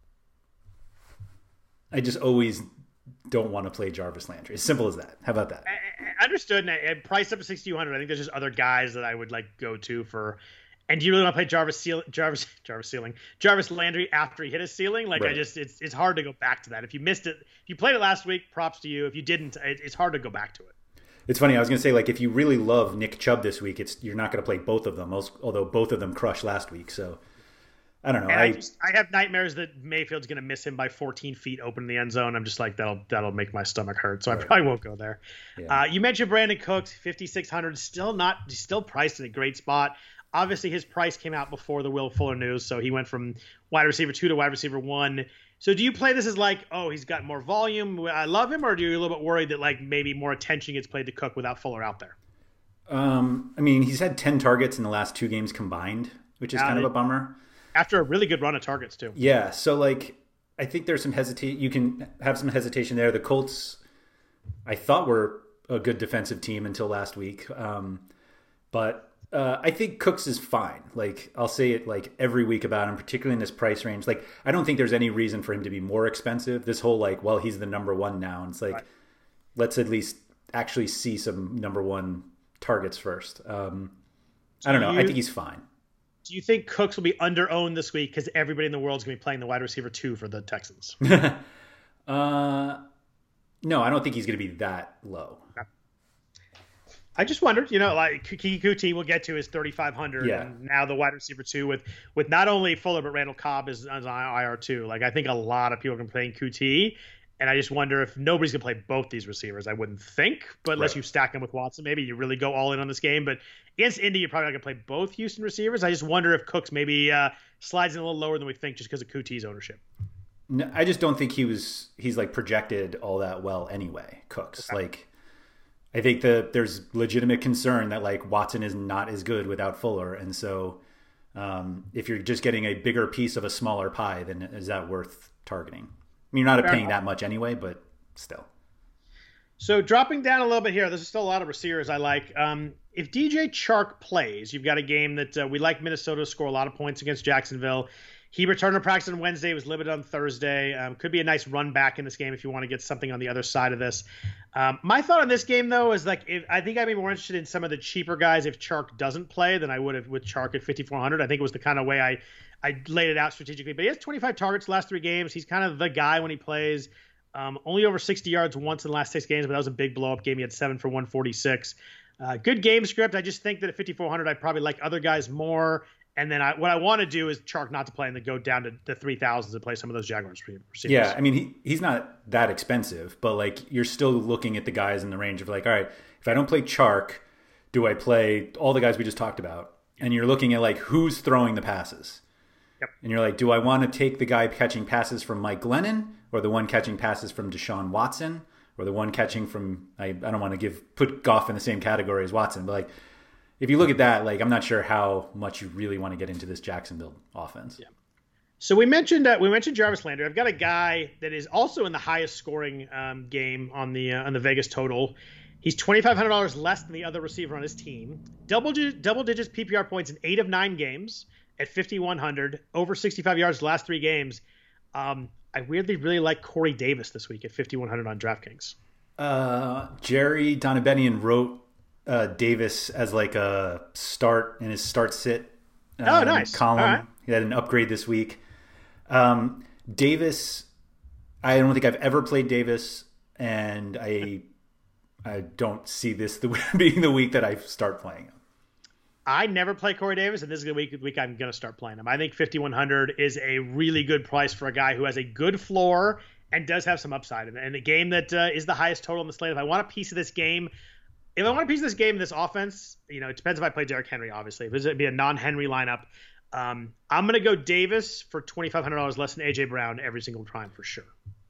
always don't want to play Jarvis Landry. As simple as that. How about that? I understood. And price up to 6,200. I think there's just other guys that I would like go to for. And do you really want to play Jarvis Landry after he hit his ceiling? Like, right. It's hard to go back to that. If you missed it, if you played it last week, props to you. If you didn't, it's hard to go back to it. It's funny. I was going to say, like, if you really love Nick Chubb this week, you're not going to play both of them, although both of them crushed last week. So I don't know. And I have nightmares that Mayfield's going to miss him by 14 feet open in the end zone. I'm just like, that'll make my stomach hurt. So I probably won't go there. Yeah. You mentioned Brandon Cooks, 5,600, still priced in a great spot. Obviously, his price came out before the Will Fuller news, so he went from wide receiver 2 to wide receiver 1. So do you play this as like, oh, he's got more volume, I love him, or are you a little bit worried that like maybe more attention gets played to Cook without Fuller out there? I mean, he's had 10 targets in the last 2 games combined, which is kind of a bummer. After a really good run of targets, too. Yeah, so like I think there's some you can have some hesitation there. The Colts, I thought, were a good defensive team until last week. But I think Cooks is fine. Like, I'll say it like every week about him, particularly in this price range. Like, I don't think there's any reason for him to be more expensive. This whole like, well, he's the number 1 now. And it's like, let's at least actually see some number 1 targets first. I don't know. I think he's fine. Do you think Cooks will be under-owned this week because everybody in the world is going to be playing the wide receiver 2 for the Texans? No, I don't think he's going to be that low. I just wondered, like Keke Coutee will get to his 3,500, and now the wide receiver 2 with not only Fuller but Randall Cobb is on IR too. Like I think a lot of people are going to be playing Coutee, and I just wonder if nobody's going to play both these receivers. I wouldn't think, but unless you stack them with Watson, maybe you really go all in on this game. But against Indy, you're probably not going to play both Houston receivers. I just wonder if Cooks maybe slides in a little lower than we think just because of Coutee's ownership. No, I just don't think he's like projected all that well anyway, Cooks. Okay. Like I think that there's legitimate concern that like Watson is not as good without Fuller. And so if you're just getting a bigger piece of a smaller pie, then is that worth targeting? I mean, you're not paying that much anyway, but still. So dropping down a little bit here, there's still a lot of receivers I like. If DJ Chark plays, you've got a game that we like Minnesota to score a lot of points against Jacksonville. He returned to practice on Wednesday, was limited on Thursday. Could be a nice run back in this game if you want to get something on the other side of this. My thought on this game, though, is like I think I'd be more interested in some of the cheaper guys if Chark doesn't play than I would have with Chark at 5,400. I think it was the kind of way I laid it out strategically. But he has 25 targets the last 3 games. He's kind of the guy when he plays. Only over 60 yards once in the last 6 games, but that was a big blow-up game. He had 7 for 146. Good game script. I just think that at 5,400, I probably like other guys more. And then what I want to do is Chark not to play and then go down to the 3,000s and play some of those Jaguars receivers. Yeah, I mean, he's not that expensive, but like you're still looking at the guys in the range of like, all right, if I don't play Chark, do I play all the guys we just talked about? And you're looking at like who's throwing the passes. Yep. And you're like, do I want to take the guy catching passes from Mike Glennon or the one catching passes from Deshaun Watson or the one catching from, I don't want to put Goff in the same category as Watson, but like, if you look at that, like I'm not sure how much you really want to get into this Jacksonville offense. Yeah. So we mentioned Jarvis Landry. I've got a guy that is also in the highest scoring game on the Vegas total. He's $2,500 less than the other receiver on his team. Double digits PPR points in 8 of 9 games at 5,100. Over 65 yards the last 3 games. I weirdly really like Corey Davis this week at 5,100 on DraftKings. Jerry Donabedian wrote Davis as like a start in his start-sit nice. column. Right. He had an upgrade this week. Davis, I don't think I've ever played Davis, and I don't see this being the week that I start playing him. I never play Corey Davis, and this is the week I'm going to start playing him. I think 5,100 is a really good price for a guy who has a good floor and does have some upside. And a game that is the highest total on the slate. If I want a piece of this game, this offense, it depends if I play Derrick Henry, obviously. If it'd be a non-Henry lineup, I'm going to go Davis for $2,500 less than A.J. Brown every single time for sure.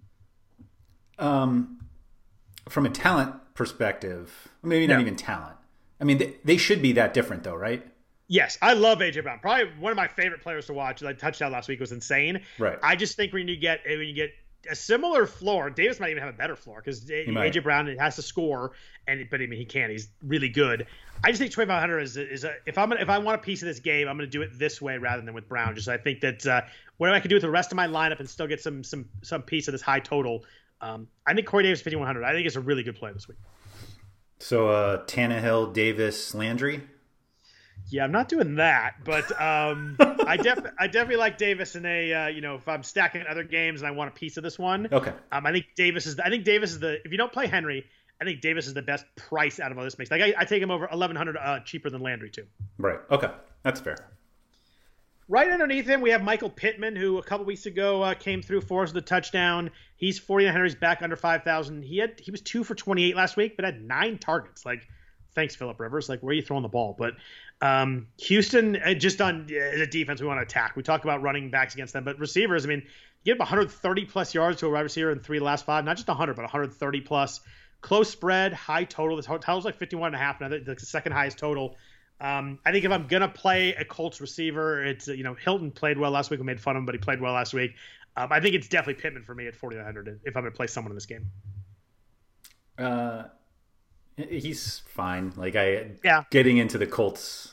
From a talent perspective, maybe not even talent. I mean, they should be that different though, right? Yes, I love A.J. Brown. Probably one of my favorite players to watch. Like touchdown last week was insane. Right. I just think when you get a similar floor, Davis might even have a better floor because A.J. Brown has to score, but he can't. He's really good. I just think 2,500 is if I want a piece of this game, I'm going to do it this way rather than with Brown. Just I think that whatever I can do with the rest of my lineup and still get some piece of this high total. I think Corey Davis 5,100. I think it's a really good play this week. So Tannehill, Davis, Landry. Yeah, I'm not doing that, but I definitely like Davis in a if I'm stacking other games and I want a piece of this one. Okay. I think Davis is the if you don't play Henry, I think Davis is the best price out of all this mix. Like I take him over 1,100 cheaper than Landry too. Right. Okay, that's fair. Right underneath him, we have Michael Pittman, who a couple weeks ago came through for us with a touchdown. He's 4,900. He's back under 5,000. He was 2 for 28 last week, but had 9 targets. Like, thanks, Phillip Rivers. Like, where are you throwing the ball? But Houston, just on the defense, we want to attack. We talk about running backs against them, but receivers, I mean, you get 130 plus yards to a wide receiver in 3 of the last 5. Not just 100, but 130 plus. Close spread, high total. The total's like 51.5, and I think the second highest total. I think if I'm going to play a Colts receiver, it's, Hilton played well last week. We made fun of him, but he played well last week. I think it's definitely Pittman for me at 4,900 if I'm going to play someone in this game. He's fine. Like getting into the Colts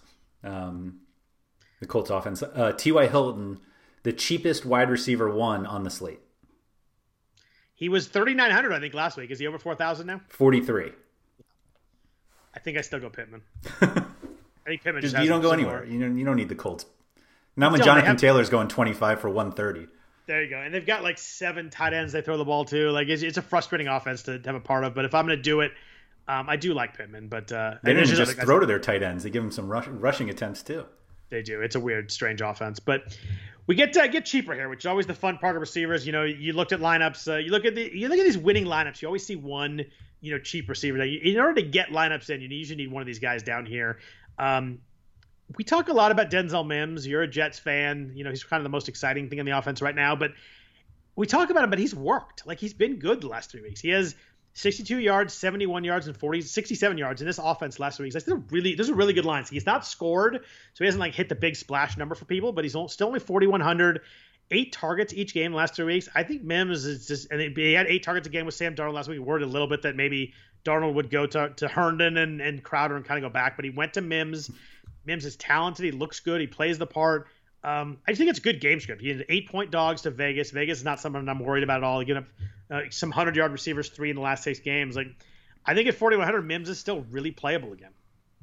offense. T.Y. Hilton, the cheapest wide receiver 1 on the slate. He was 3,900, I think, last week. Is he over 4,000 now? 43. I think I still go Pittman. I think Pittman you don't go anywhere. You don't need the Colts. Not when Jonathan Taylor's going 25 for 130. There you go. And they've got like 7 tight ends they throw the ball to. Like it's a frustrating offense to have a part of. But if I'm going to do it, I do like Pittman. But they didn't just throw to their tight ends. They give them some rushing attempts too. They do. It's a weird, strange offense. But we get cheaper here, which is always the fun part of receivers. You looked at lineups. You look at these winning lineups. You always see one cheap receiver. In order to get lineups in, you usually need one of these guys down here. We talk a lot about Denzel Mims. You're a Jets fan. He's kind of the most exciting thing in the offense right now. But we talk about him, but he's worked. Like, he's been good the last 3 weeks. He has 62 yards, 71 yards, and 67 yards in this offense last 3 weeks. Those are really good lines. He's not scored, so he hasn't hit the big splash number for people, but he's still only 4,100. 8 targets each game the last 3 weeks. I think Mims is just, and he had 8 targets a game with Sam Darnold last week. We worried a little bit that maybe Darnold would go to Herndon and Crowder and kind of go back, but he went to Mims. Mims is talented. He looks good. He plays the part. I just think it's a good game script. He had 8-point dogs to Vegas. Vegas is not something I'm worried about at all. He get up some 100-yard receivers, 3 in the last 6 games. Like, I think at 4,100, Mims is still really playable again.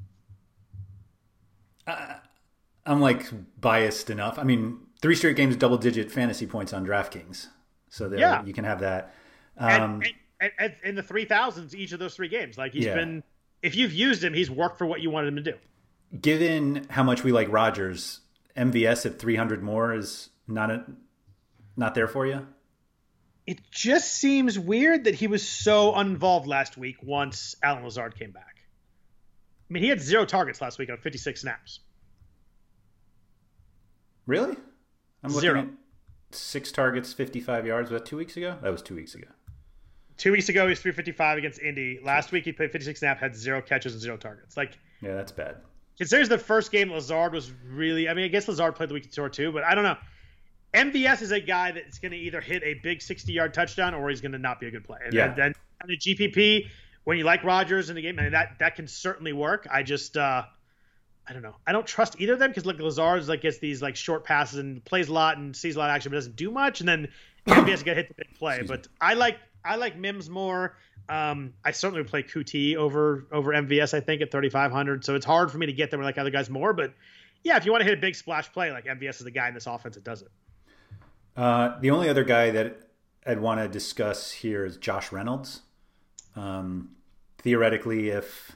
I'm biased enough. I mean, 3 straight games, double-digit fantasy points on DraftKings, so you can have that. And in the 3,000s each of those 3 games, he's been. If you've used him, he's worked for what you wanted him to do. Given how much we like Rodgers, MVS at 300 more is not there for you? It just seems weird that he was so uninvolved last week once Allen Lazard came back. I mean, he had 0 targets last week on 56 snaps. Really? I'm looking 0. at 6 targets, 55 yards. Was that 2 weeks ago? That was 2 weeks ago. 2 weeks ago, he was 355 against Indy. Last week, he played 56 snaps, had 0 catches and 0 targets. Yeah, that's bad. Considers the first game Lazard was really. I mean, I guess Lazard played the week before too, but I don't know. MVS is a guy that's going to either hit a big 60-yard touchdown or he's going to not be a good play. And then on the GPP, when you like Rodgers in the game, I mean, that can certainly work. I just I don't know. I don't trust either of them because Lazard gets these short passes and plays a lot and sees a lot of action, but doesn't do much. And then MVS got hit the big play. But I like Mims more. I certainly would play QT over MVS, I think, at 3,500. So it's hard for me to get them other guys more. But yeah, if you want to hit a big splash play, MVS is the guy in this offense that does it. The only other guy that I'd want to discuss here is Josh Reynolds. Theoretically, if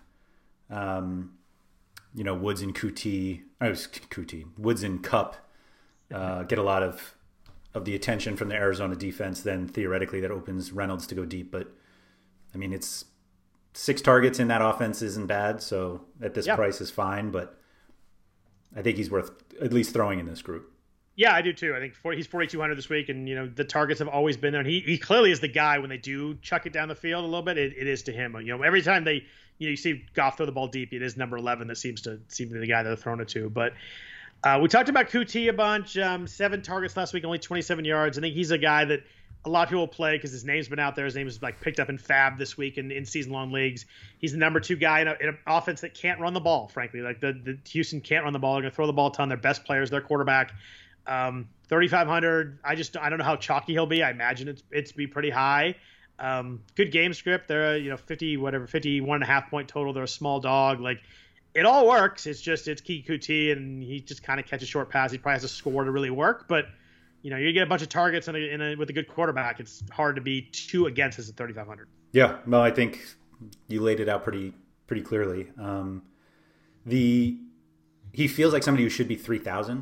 Woods and Woods and Kupp get a lot of the attention from the Arizona defense, then theoretically that opens Reynolds to go deep. But I mean, it's 6 targets in that offense isn't bad. So at this price is fine, but I think he's worth at least throwing in this group. Yeah, I do too. I think he's 4,200 this week, and the targets have always been there. And he clearly is the guy when they do chuck it down the field a little bit. It is to him. Every time they you see Goff throw the ball deep, it is number 11 that seems to be the guy that they're throwing it to. But we talked about QT a bunch. 7 targets last week, only 27 yards. I think he's a guy that a lot of people will play because his name's been out there. His name is picked up in Fab this week in season-long leagues. He's the number 2 guy in an offense that can't run the ball, frankly. The Houston can't run the ball. They're going to throw the ball a ton. Their best players, their quarterback. 3,500. I don't know how chalky he'll be. I imagine it's be pretty high. Good game script. They're 51.5 point total. They're a small dog. It all works. It's Keke Coutee, and he just kind of catches short pass. He probably has to score to really work, but you get a bunch of targets with a good quarterback. It's hard to be too against us at 3,500. Yeah, no, I think you laid it out pretty clearly. He feels like somebody who should be 3,000,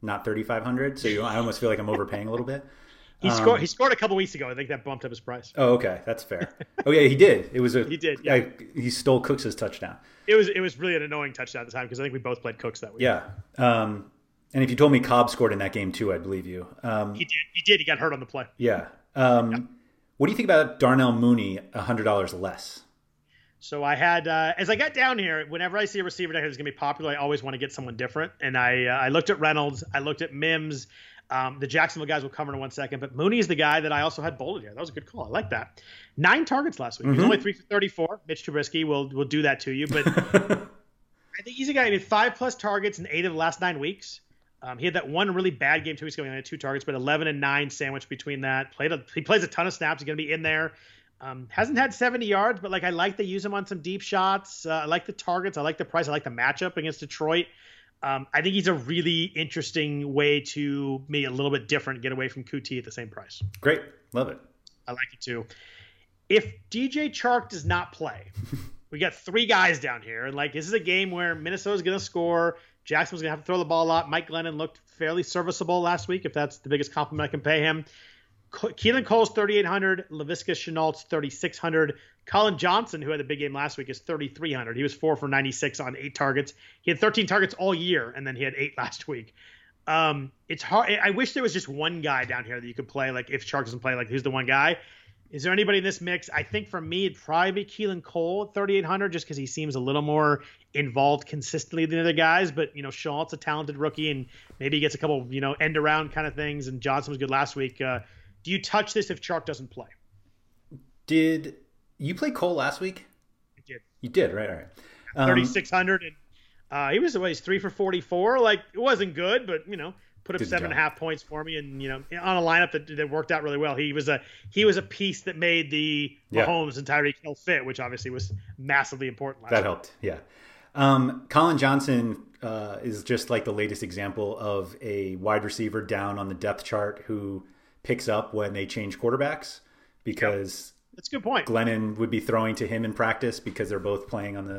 not 3,500. So I almost feel like I'm overpaying a little bit. He scored a couple weeks ago. I think that bumped up his price. Oh, okay, that's fair. Oh yeah, he did. It was he did. Yeah. He stole Cooks' touchdown. It was really an annoying touchdown at the time because I think we both played Cooks that week. Yeah. And if you told me Cobb scored in that game too, I'd believe you. He did. He got hurt on the play. Yeah. What do you think about Darnell Mooney $100 less? So I had, as I got down here, whenever I see a receiver that is going to be popular, I always want to get someone different. And I looked at Reynolds, I looked at Mims. The Jacksonville guys will cover in 1 second, but Mooney is the guy that I also had bolded here. That was a good call. I like that. 9 targets last week. He was only 3 for 34. Mitch Trubisky will do that to you, but I think he's a guy who had 5+ targets in 8 of the last 9 weeks. He had that one really bad game 2 weeks ago. He only had 2 targets, but 11 and 9 sandwiched between that. He plays a ton of snaps. He's going to be in there. Hasn't had 70 yards, but I like to use him on some deep shots. I like the targets. I like the price. I like the matchup against Detroit. I think he's a really interesting way to maybe a little bit different, get away from QT at the same price. Great. Love it. I like it too. If DJ Chark does not play, we got 3 guys down here. And this is a game where Minnesota's going to score. Jacksonville's going to have to throw the ball a lot. Mike Glennon looked fairly serviceable last week, if that's the biggest compliment I can pay him. Keelan Cole's 3,800. Laviska Shenault's 3,600. Colin Johnson, who had the big game last week, is 3,300. He was 4 for 96 on 8 targets. He had 13 targets all year, and then he had 8 last week. It's hard. I wish there was just one guy down here that you could play. If Chark doesn't play, who's the one guy? Is there anybody in this mix? I think for me, it'd probably be Keelan Cole at 3,800, just because he seems a little more involved consistently than the other guys. But, Shenault's a talented rookie, and maybe he gets a couple, end around kind of things. And Johnson was good last week. Do you touch this if Chark doesn't play? Did you play Cole last week? I did. You did, right? All right. 3,600, and he's 3 for 44. It wasn't good, but put up 7.5 points for me, and on a lineup that worked out really well. He was a piece that made the Mahomes and Tyreek Hill fit, which obviously was massively important last week. That helped, yeah. Colin Johnson is just the latest example of a wide receiver down on the depth chart who picks up when they change quarterbacks, because that's a good point. Glennon would be throwing to him in practice because they're both playing on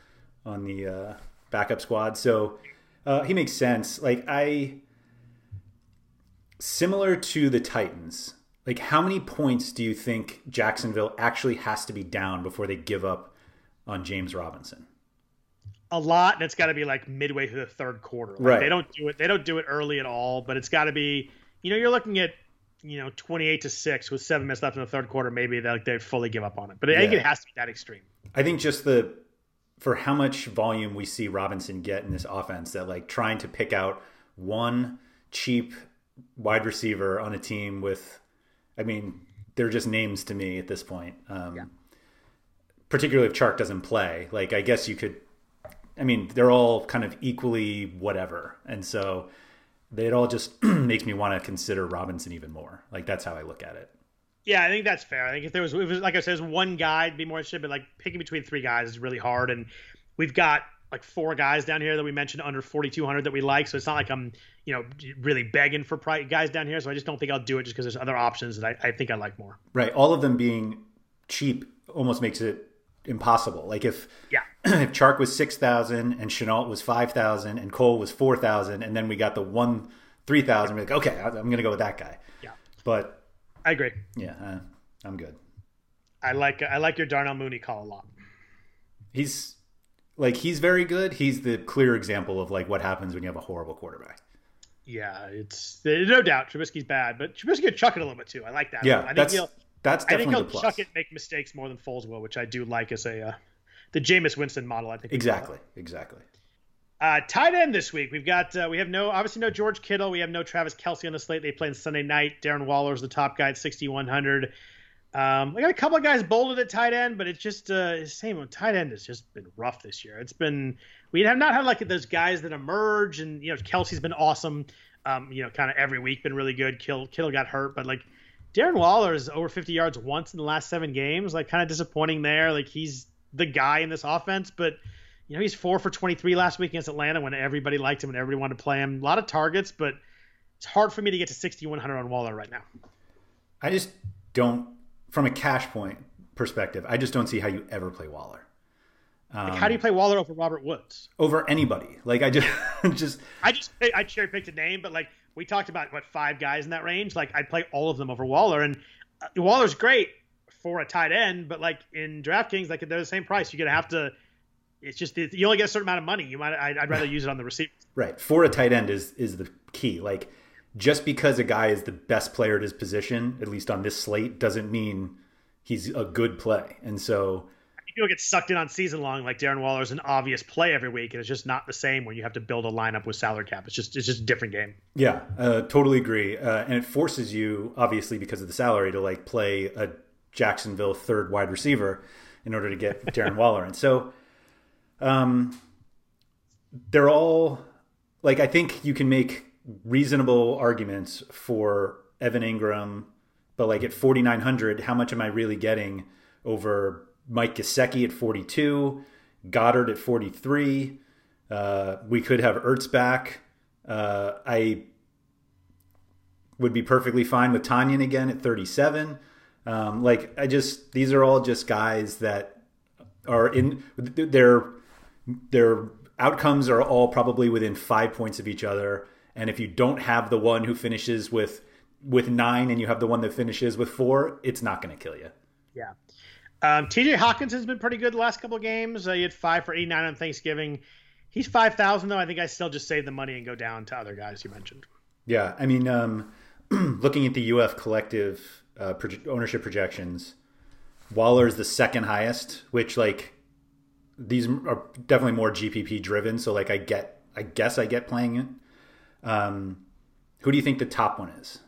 the backup squad. So he makes sense. Similar to the Titans, how many points do you think Jacksonville actually has to be down before they give up on James Robinson? A lot, and it's got to be midway through the third quarter. Right. They don't do it early at all, but it's got to be, you're looking at 28-6 with 7 minutes left in the third quarter. Maybe they fully give up on it, but I think it has to be that extreme. I think just for how much volume we see Robinson get in this offense, that trying to pick out one cheap wide receiver on a team with, they're just names to me at this point. Particularly if Chark doesn't play, I guess you could, they're all kind of equally whatever. And so it all just makes me want to consider Robinson even more. That's how I look at it. Yeah, I think that's fair. I think if it was like I said, it was one guy, it'd be more interested, but picking between 3 guys is really hard. And we've got 4 guys down here that we mentioned under 4,200 that we like. So it's not like I'm, really begging for guys down here. So I just don't think I'll do it just because there's other options that I think I like more. Right. All of them being cheap almost makes it impossible. If Chark was 6,000 and Shenault was 5,000 and Cole was 4,000, and then we got the 3,000, we're okay, I'm going to go with that guy. Yeah. But I agree. Yeah, I'm good. I like your Darnell Mooney call a lot. He's very good. He's the clear example of what happens when you have a horrible quarterback. Yeah, it's no doubt Trubisky's bad, but Trubisky could chuck it a little bit too. I like that. Yeah, I that's think definitely he'll the plus. chuck it, make mistakes more than Foles will, which I do like as the Jameis Winston model. I think exactly. Tight end this week. We've got we have no George Kittle. We have no Travis Kelce on the slate. They play on Sunday night. Darren Waller's the top guy at 6,100. We got a couple of guys bolded at tight end, but it's just same. Tight end has just been rough this year. We have not had those guys that emerge, and Kelce's been awesome. Kind of every week been really good. Kittle got hurt, but Darren Waller is over 50 yards once in the last 7 games. Kind of disappointing there. He's the guy in this offense, but he's 4 for 23 last week against Atlanta when everybody liked him and everybody wanted to play him. A lot of targets, but it's hard for me to get to 6,100 on Waller right now. I just don't, from a cash point perspective, I just don't see how you ever play Waller. Like, how do you play Waller over Robert Woods? Over anybody. Like I cherry picked a name, but like we talked about 5 guys in that range. Like I'd play all of them over Waller, and Waller's great for a tight end, but like in DraftKings, like they're the same price. You're gonna have to. It's just you only get a certain amount of money. I'd rather use it on the receiver. Right, for a tight end is the key. Like just because a guy is the best player at his position, at least on this slate, doesn't mean he's a good play. And so people get sucked in on season long. Like Darren Waller is an obvious play every week, and it's just not the same when you have to build a lineup with salary cap. It's just a different game. Yeah, totally agree. And it forces you, obviously, because of the salary, to like play a Jacksonville third wide receiver in order to get Darren Waller. And so they're all like, I think you can make reasonable arguments for Evan Ingram, but like at 4,900, how much am I really getting over Mike Gesicki at 42, Goddard at 43? We could have Ertz back. I would be perfectly fine with Tanyan again at 37. These are all just guys that are in their outcomes are all probably within 5 points of each other. And if you don't have the one who finishes with 9 and you have the one that finishes with 4, it's not going to kill you. Yeah. TJ Hawkinson's been pretty good the last couple of games. He had 5 for 89 on Thanksgiving. He's 5,000 though. I think I still just save the money and go down to other guys you mentioned. Yeah. I mean, looking at the UF collective ownership projections, Waller's the second highest, which like these are definitely more GPP driven. So like I guess I get playing it. Who do you think the top one is?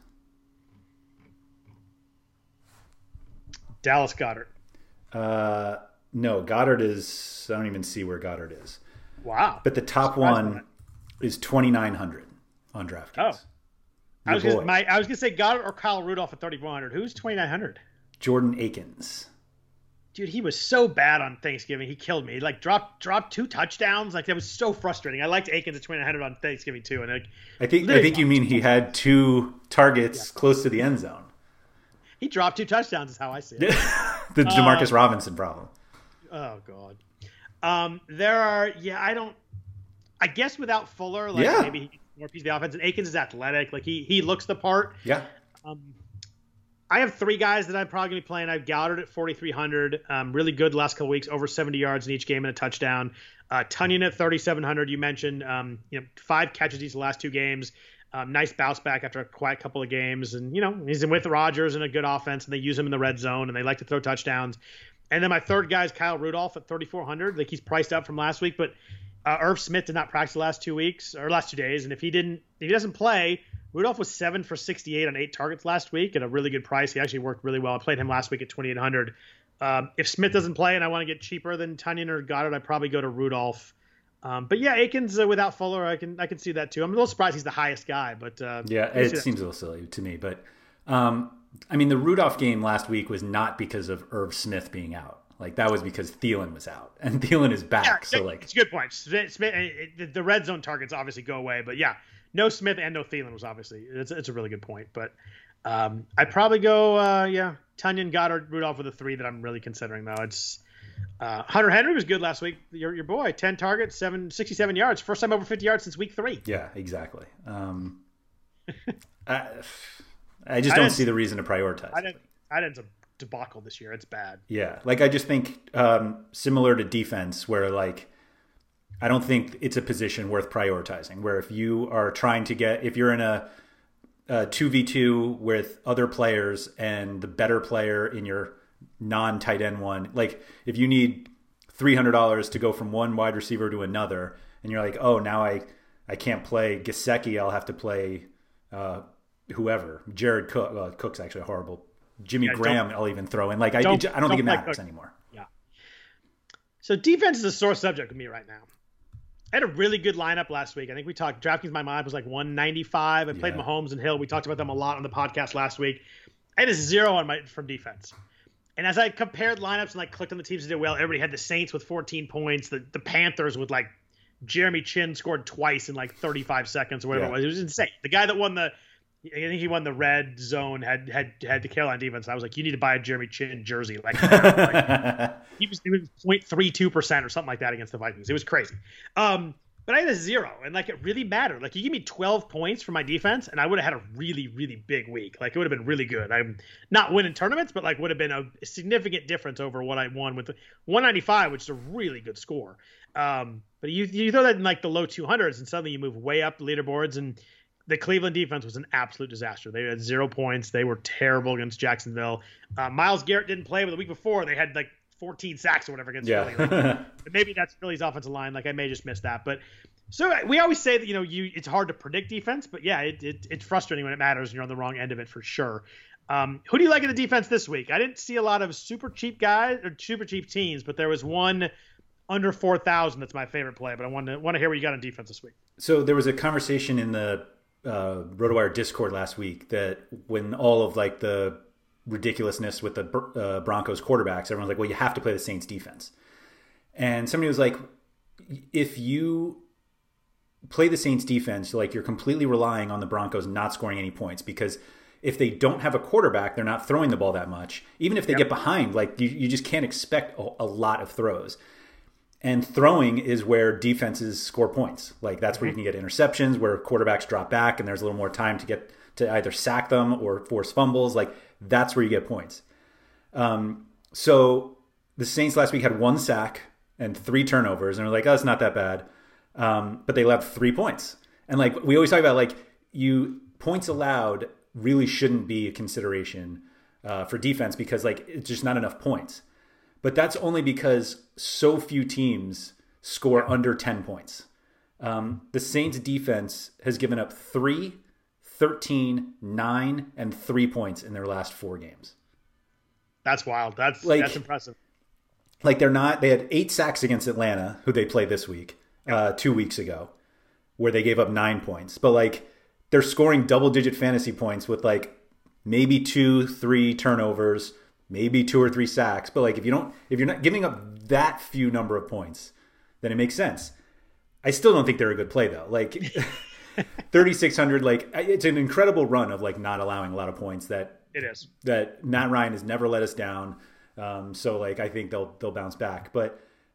Dallas Goedert. No, Goddard is, I don't even see where Goddard is. Wow. But the top one is 2,900 on DraftKings. Oh. I was going to say Goddard or Kyle Rudolph at 3,400. Who's 2,900? Jordan Akins. Dude, he was so bad on Thanksgiving. He killed me. He like dropped 2 touchdowns. Like that was so frustrating. I liked Akins at 2,900 on Thanksgiving too. And like, I think you mean he had 2 targets close to the end zone. He dropped 2 touchdowns is how I see it. The Demarcus Robinson problem. Oh God. I guess without Fuller, like maybe he gets more piece of the offense. And Akins is athletic. Like he looks the part. Yeah. I have 3 guys that I'm probably going to be playing. I have Goddard at 4,300. Really good last couple weeks, over 70 yards in each game and a touchdown. Tanyan at 3,700. You mentioned 5 catches each of the last 2 games. Nice bounce back after a quiet couple of games. And, he's with Rodgers and a good offense, and they use him in the red zone, and they like to throw touchdowns. And then my third guy is Kyle Rudolph at 3,400. Like he's priced up from last week, but Irv Smith did not practice the last 2 days. And if he doesn't play, Rudolph was 7 for 68 on 8 targets last week at a really good price. He actually worked really well. I played him last week at 2,800. If Smith doesn't play and I want to get cheaper than Tanyan or Goddard, I'd probably go to Rudolph. But yeah, Akins without Fuller, I can see that too. I'm a little surprised he's the highest guy, but it seems a little silly to me. But I mean, the Rudolph game last week was not because of Irv Smith being out. Like that was because Thielen was out, and Thielen is back. Yeah, so like, it's a good point. Smith, the red zone targets obviously go away, but yeah, no Smith and no Thielen was obviously it's a really good point. But I probably go Tanyan, Goddard, Rudolph with the 3 that I'm really considering though. It's Hunter Henry was good last week. Your boy, 10 targets, 67 yards, first time over 50 yards since week 3. Yeah, exactly. I just don't see the reason to prioritize. I didn't. Debacle this year. It's bad. Yeah. Like I just think similar to defense where like I don't think it's a position worth prioritizing, where if you are trying to if you're in a 2v2 with other players and the better player in your non-tight end one, like if you need $300 to go from one wide receiver to another and you're like, oh, now I can't play Gesicki, I'll have to play whoever. Jared Cook. Well, Cook's actually horrible. Jimmy Graham, I'll even throw in. Like I don't think it matters anymore. Yeah. So defense is a sore subject with me right now. I had a really good lineup last week. I think we talked. DraftKings, my lineup was like 195. I played Mahomes and Hill. We talked about them a lot on the podcast last week. I had a 0 from defense. And as I compared lineups and like clicked on the teams that did well, everybody had the Saints with 14 points, the Panthers with like Jeremy Chin scored twice in like 35 seconds or whatever it was. It was insane. The guy that won I think he won the red zone, had the Carolina defense. I was like, you need to buy a Jeremy Chin jersey. Like It was 0.32% or something like that against the Vikings. It was crazy. But I had a 0, and like it really mattered. Like you give me 12 points for my defense, and I would have had a really, really big week. Like it would have been really good. I'm not winning tournaments, but like would have been a significant difference over what I won with the 195, which is a really good score. But you throw that in like the low 200s, and suddenly you move way up the leaderboards. And the Cleveland defense was an absolute disaster. They had 0 points. They were terrible against Jacksonville. Myles Garrett didn't play, but the week before they had like 14 sacks or whatever against Philly. Like, maybe that's Philly's offensive line. Like I may just miss that, but so we always say that it's hard to predict defense, but yeah, it's frustrating when it matters and you're on the wrong end of it for sure. Who do you like in the defense this week? I didn't see a lot of super cheap guys or super cheap teams, but there was one under 4,000 that's my favorite play. But I want to hear what you got on defense this week. So there was a conversation in the RotoWire Discord last week that when all of like the ridiculousness with the Broncos quarterbacks, everyone's like, well, you have to play the Saints defense. And somebody was like, if you play the Saints defense, like you're completely relying on the Broncos not scoring any points, because if they don't have a quarterback, they're not throwing the ball that much. Even if they get behind, like you just can't expect a lot of throws. And throwing is where defenses score points. Like that's where you can get interceptions, where quarterbacks drop back and there's a little more time to either sack them or force fumbles. Like that's where you get points. So the Saints last week had 1 sack and 3 turnovers, and they're like, oh, it's not that bad. But they allowed 3 points. And like we always talk about, like points allowed really shouldn't be a consideration for defense, because like it's just not enough points. But that's only because so few teams score under 10 points. The Saints defense has given up 3, 13, 9, and 3 points in their last 4 games. That's wild. That's impressive. Like they had 8 sacks against Atlanta, who they played this week, 2 weeks ago, where they gave up 9 points. But like they're scoring double-digit fantasy points with like maybe 2, 3 turnovers, maybe 2 or 3 sacks. But like if you're not giving up that few number of points, then it makes sense. I still don't think they're a good play though. Like 3,600, like it's an incredible run of like not allowing a lot of points. That Matt Ryan has never let us down. So like I think they'll bounce back. But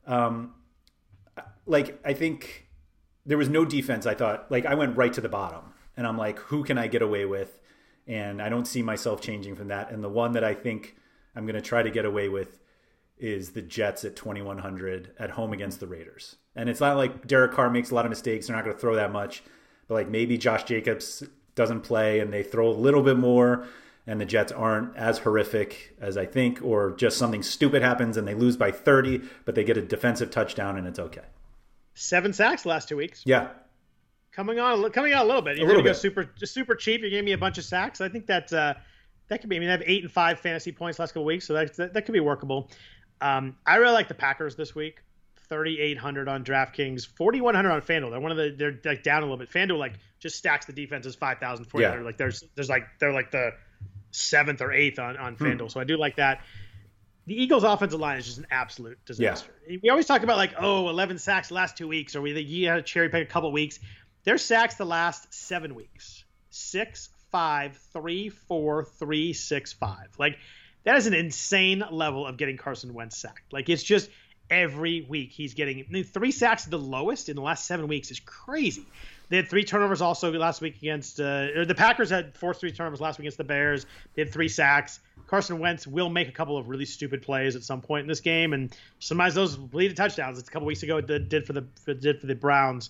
like I think there was no defense. I thought, like I went right to the bottom, and I'm like, who can I get away with? And I don't see myself changing from that. And the one that I think I'm going to try to get away with is the Jets at 2,100 at home against the Raiders. And it's not like Derek Carr makes a lot of mistakes. They're not going to throw that much. But like maybe Josh Jacobs doesn't play and they throw a little bit more, and the Jets aren't as horrific as I think, or just something stupid happens and they lose by 30, but they get a defensive touchdown and it's okay. 7 sacks the last 2 weeks. Yeah. Coming out a little bit. You're going to go super cheap. You gave me a bunch of sacks. I think that could be. I mean, I have 8 and 5 fantasy points last couple of weeks, so that could be workable. I really like the Packers this week. 3,800 on DraftKings, 4,100 on FanDuel. They're like down a little bit. FanDuel like just stacks the defenses 5,000, 4,800. Like they're like the 7th or 8th on FanDuel. So I do like that. The Eagles' offensive line is just an absolute disaster. Yeah. We always talk about like 11 sacks the last 2 weeks, or you had to cherry pick a couple weeks. Their sacks the last 7 weeks: 6, 5, 3, 4, 3, 6, 5. Like that is an insane level of getting Carson Wentz sacked. Like it's just every week he's getting 3 sacks, the lowest in the last 7 weeks. Is crazy. They had 3 turnovers also last week against the Packers had 3 turnovers last week against the Bears. They had 3 sacks. Carson Wentz will make a couple of really stupid plays at some point in this game, and sometimes those lead to touchdowns. It's a couple weeks ago it did for the Browns.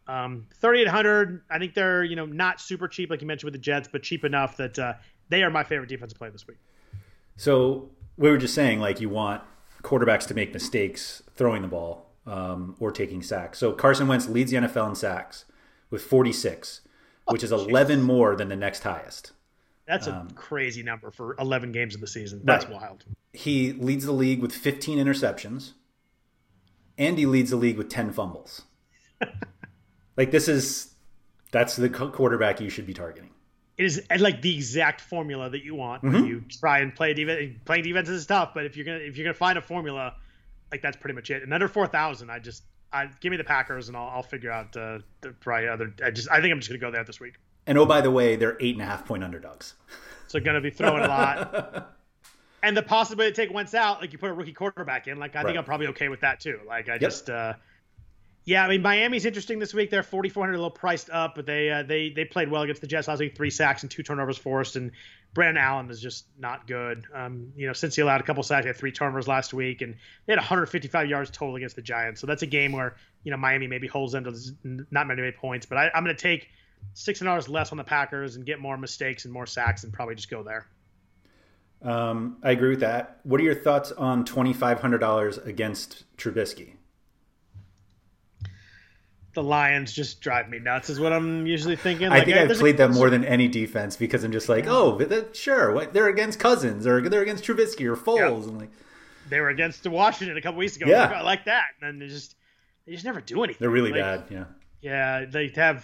3,800. I think they're not super cheap like you mentioned with the Jets, but cheap enough that they are my favorite defensive play this week. So we were just saying, like, you want quarterbacks to make mistakes throwing the ball or taking sacks. So Carson Wentz leads the NFL in sacks with 46, which is 11 more than the next highest. That's a crazy number for 11 games of the season. That's wild. He leads the league with 15 interceptions, and he leads the league with 10 fumbles. Like that's the quarterback you should be targeting. It is like the exact formula that you want when you try and play defense. Playing defense is tough, but if you're gonna find a formula, like that's pretty much it. And under 4,000, give me the Packers and I'll figure out the probably other. I think I'm just gonna go there this week. And oh, by the way, they're 8.5 point underdogs. So gonna be throwing a lot. And the possibility to take Wentz out, like you put a rookie quarterback in, like I think I'm probably okay with that too. Like I just, yeah, I mean Miami's interesting this week. They're 4,400, a little priced up, but they played well against the Jets last week. 3 sacks and 2 turnovers forced, and Brandon Allen is just not good. Since he allowed a couple sacks, he had 3 turnovers last week, and they had 155 yards total against the Giants. So that's a game where Miami maybe holds them to not many points. But I'm going to take $600 less on the Packers and get more mistakes and more sacks, and probably just go there. I agree with that. What are your thoughts on $2,500 against Trubisky? The Lions just drive me nuts is what I'm usually thinking. I think I've played them more than any defense because I'm just like, sure, they're against Cousins or they're against Trubisky or Foles. And like, they were against Washington a couple weeks ago. Yeah. I like that. And then they just never do anything. They're really bad. Yeah. Yeah. They have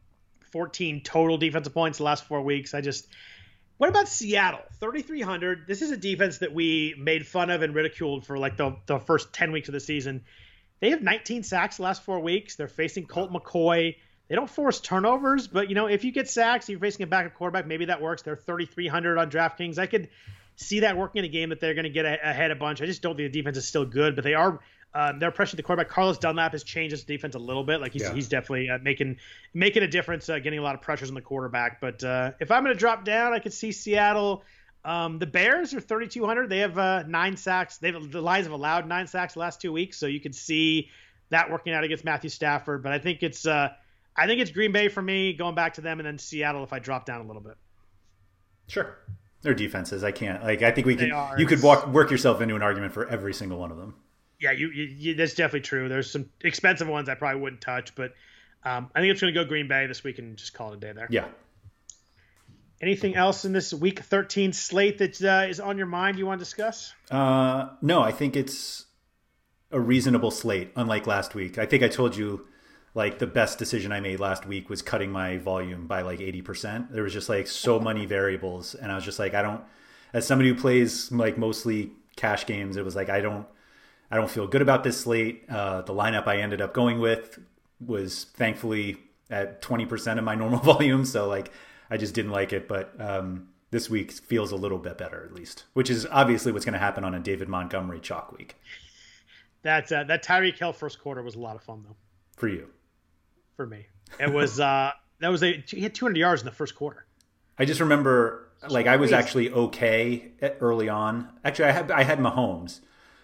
14 total defensive points the last 4 weeks. What about Seattle? 3,300. This is a defense that we made fun of and ridiculed for like the first 10 weeks of the season. They have 19 sacks the last 4 weeks. They're facing Colt McCoy. They don't force turnovers, but if you get sacks, you're facing a backup quarterback, maybe that works. They're 3,300 on DraftKings. I could see that working in a game that they're going to get ahead a bunch. I just don't think the defense is still good, but they're pressuring the quarterback. Carlos Dunlap has changed his defense a little bit. Like he's definitely making a difference, getting a lot of pressures on the quarterback. But if I'm going to drop down, I could see Seattle. The Bears are 3,200. They have 9 sacks. The Lions have allowed 9 sacks the last 2 weeks, so you could see that working out against Matthew Stafford. But I think it's Green Bay for me, going back to them, and then Seattle if I drop down a little bit. Sure, their defenses. I can't. I think we can. You could work yourself into an argument for every single one of them. Yeah, you that's definitely true. There's some expensive ones I probably wouldn't touch, but I think it's going to go Green Bay this week and just call it a day there. Yeah. Anything else in this Week 13 slate that is on your mind you want to discuss? No, I think it's a reasonable slate, unlike last week. I think I told you, like, the best decision I made last week was cutting my volume by, like, 80%. There was just, like, so many variables, and I was just like, as somebody who plays, like, mostly cash games, it was like, I don't feel good about this slate. The lineup I ended up going with was thankfully at 20% of my normal volume, so, like, I just didn't like it, but this week feels a little bit better at least, which is obviously what's going to happen on a David Montgomery chalk week. That Tyreek Hill first quarter was a lot of fun though. For you. For me. It was he had 200 yards in the first quarter. I just remember I was actually okay early on. Actually, I had Mahomes,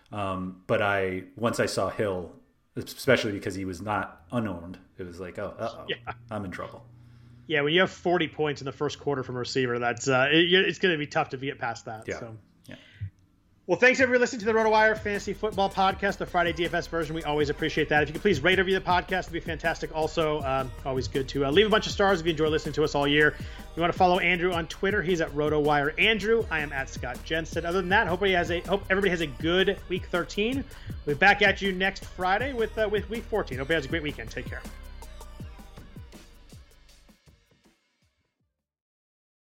but once I saw Hill, especially because he was not unowned, it was like, I'm in trouble. Yeah, when you have 40 points in the first quarter from a receiver, that's it's going to be tough to get past that. Yeah. So. Yeah. Well, thanks everybody for listening to the RotoWire Fantasy Football Podcast, the Friday DFS version. We always appreciate that. If you could please rate or review the podcast, it'd be fantastic. Also, always good to leave a bunch of stars if you enjoy listening to us all year. You want to follow Andrew on Twitter? He's at RotoWire Andrew. I am at Scott Jensen. Other than that, hope everybody has a good Week 13. We'll be back at you next Friday with Week 14. Hope you have a great weekend. Take care.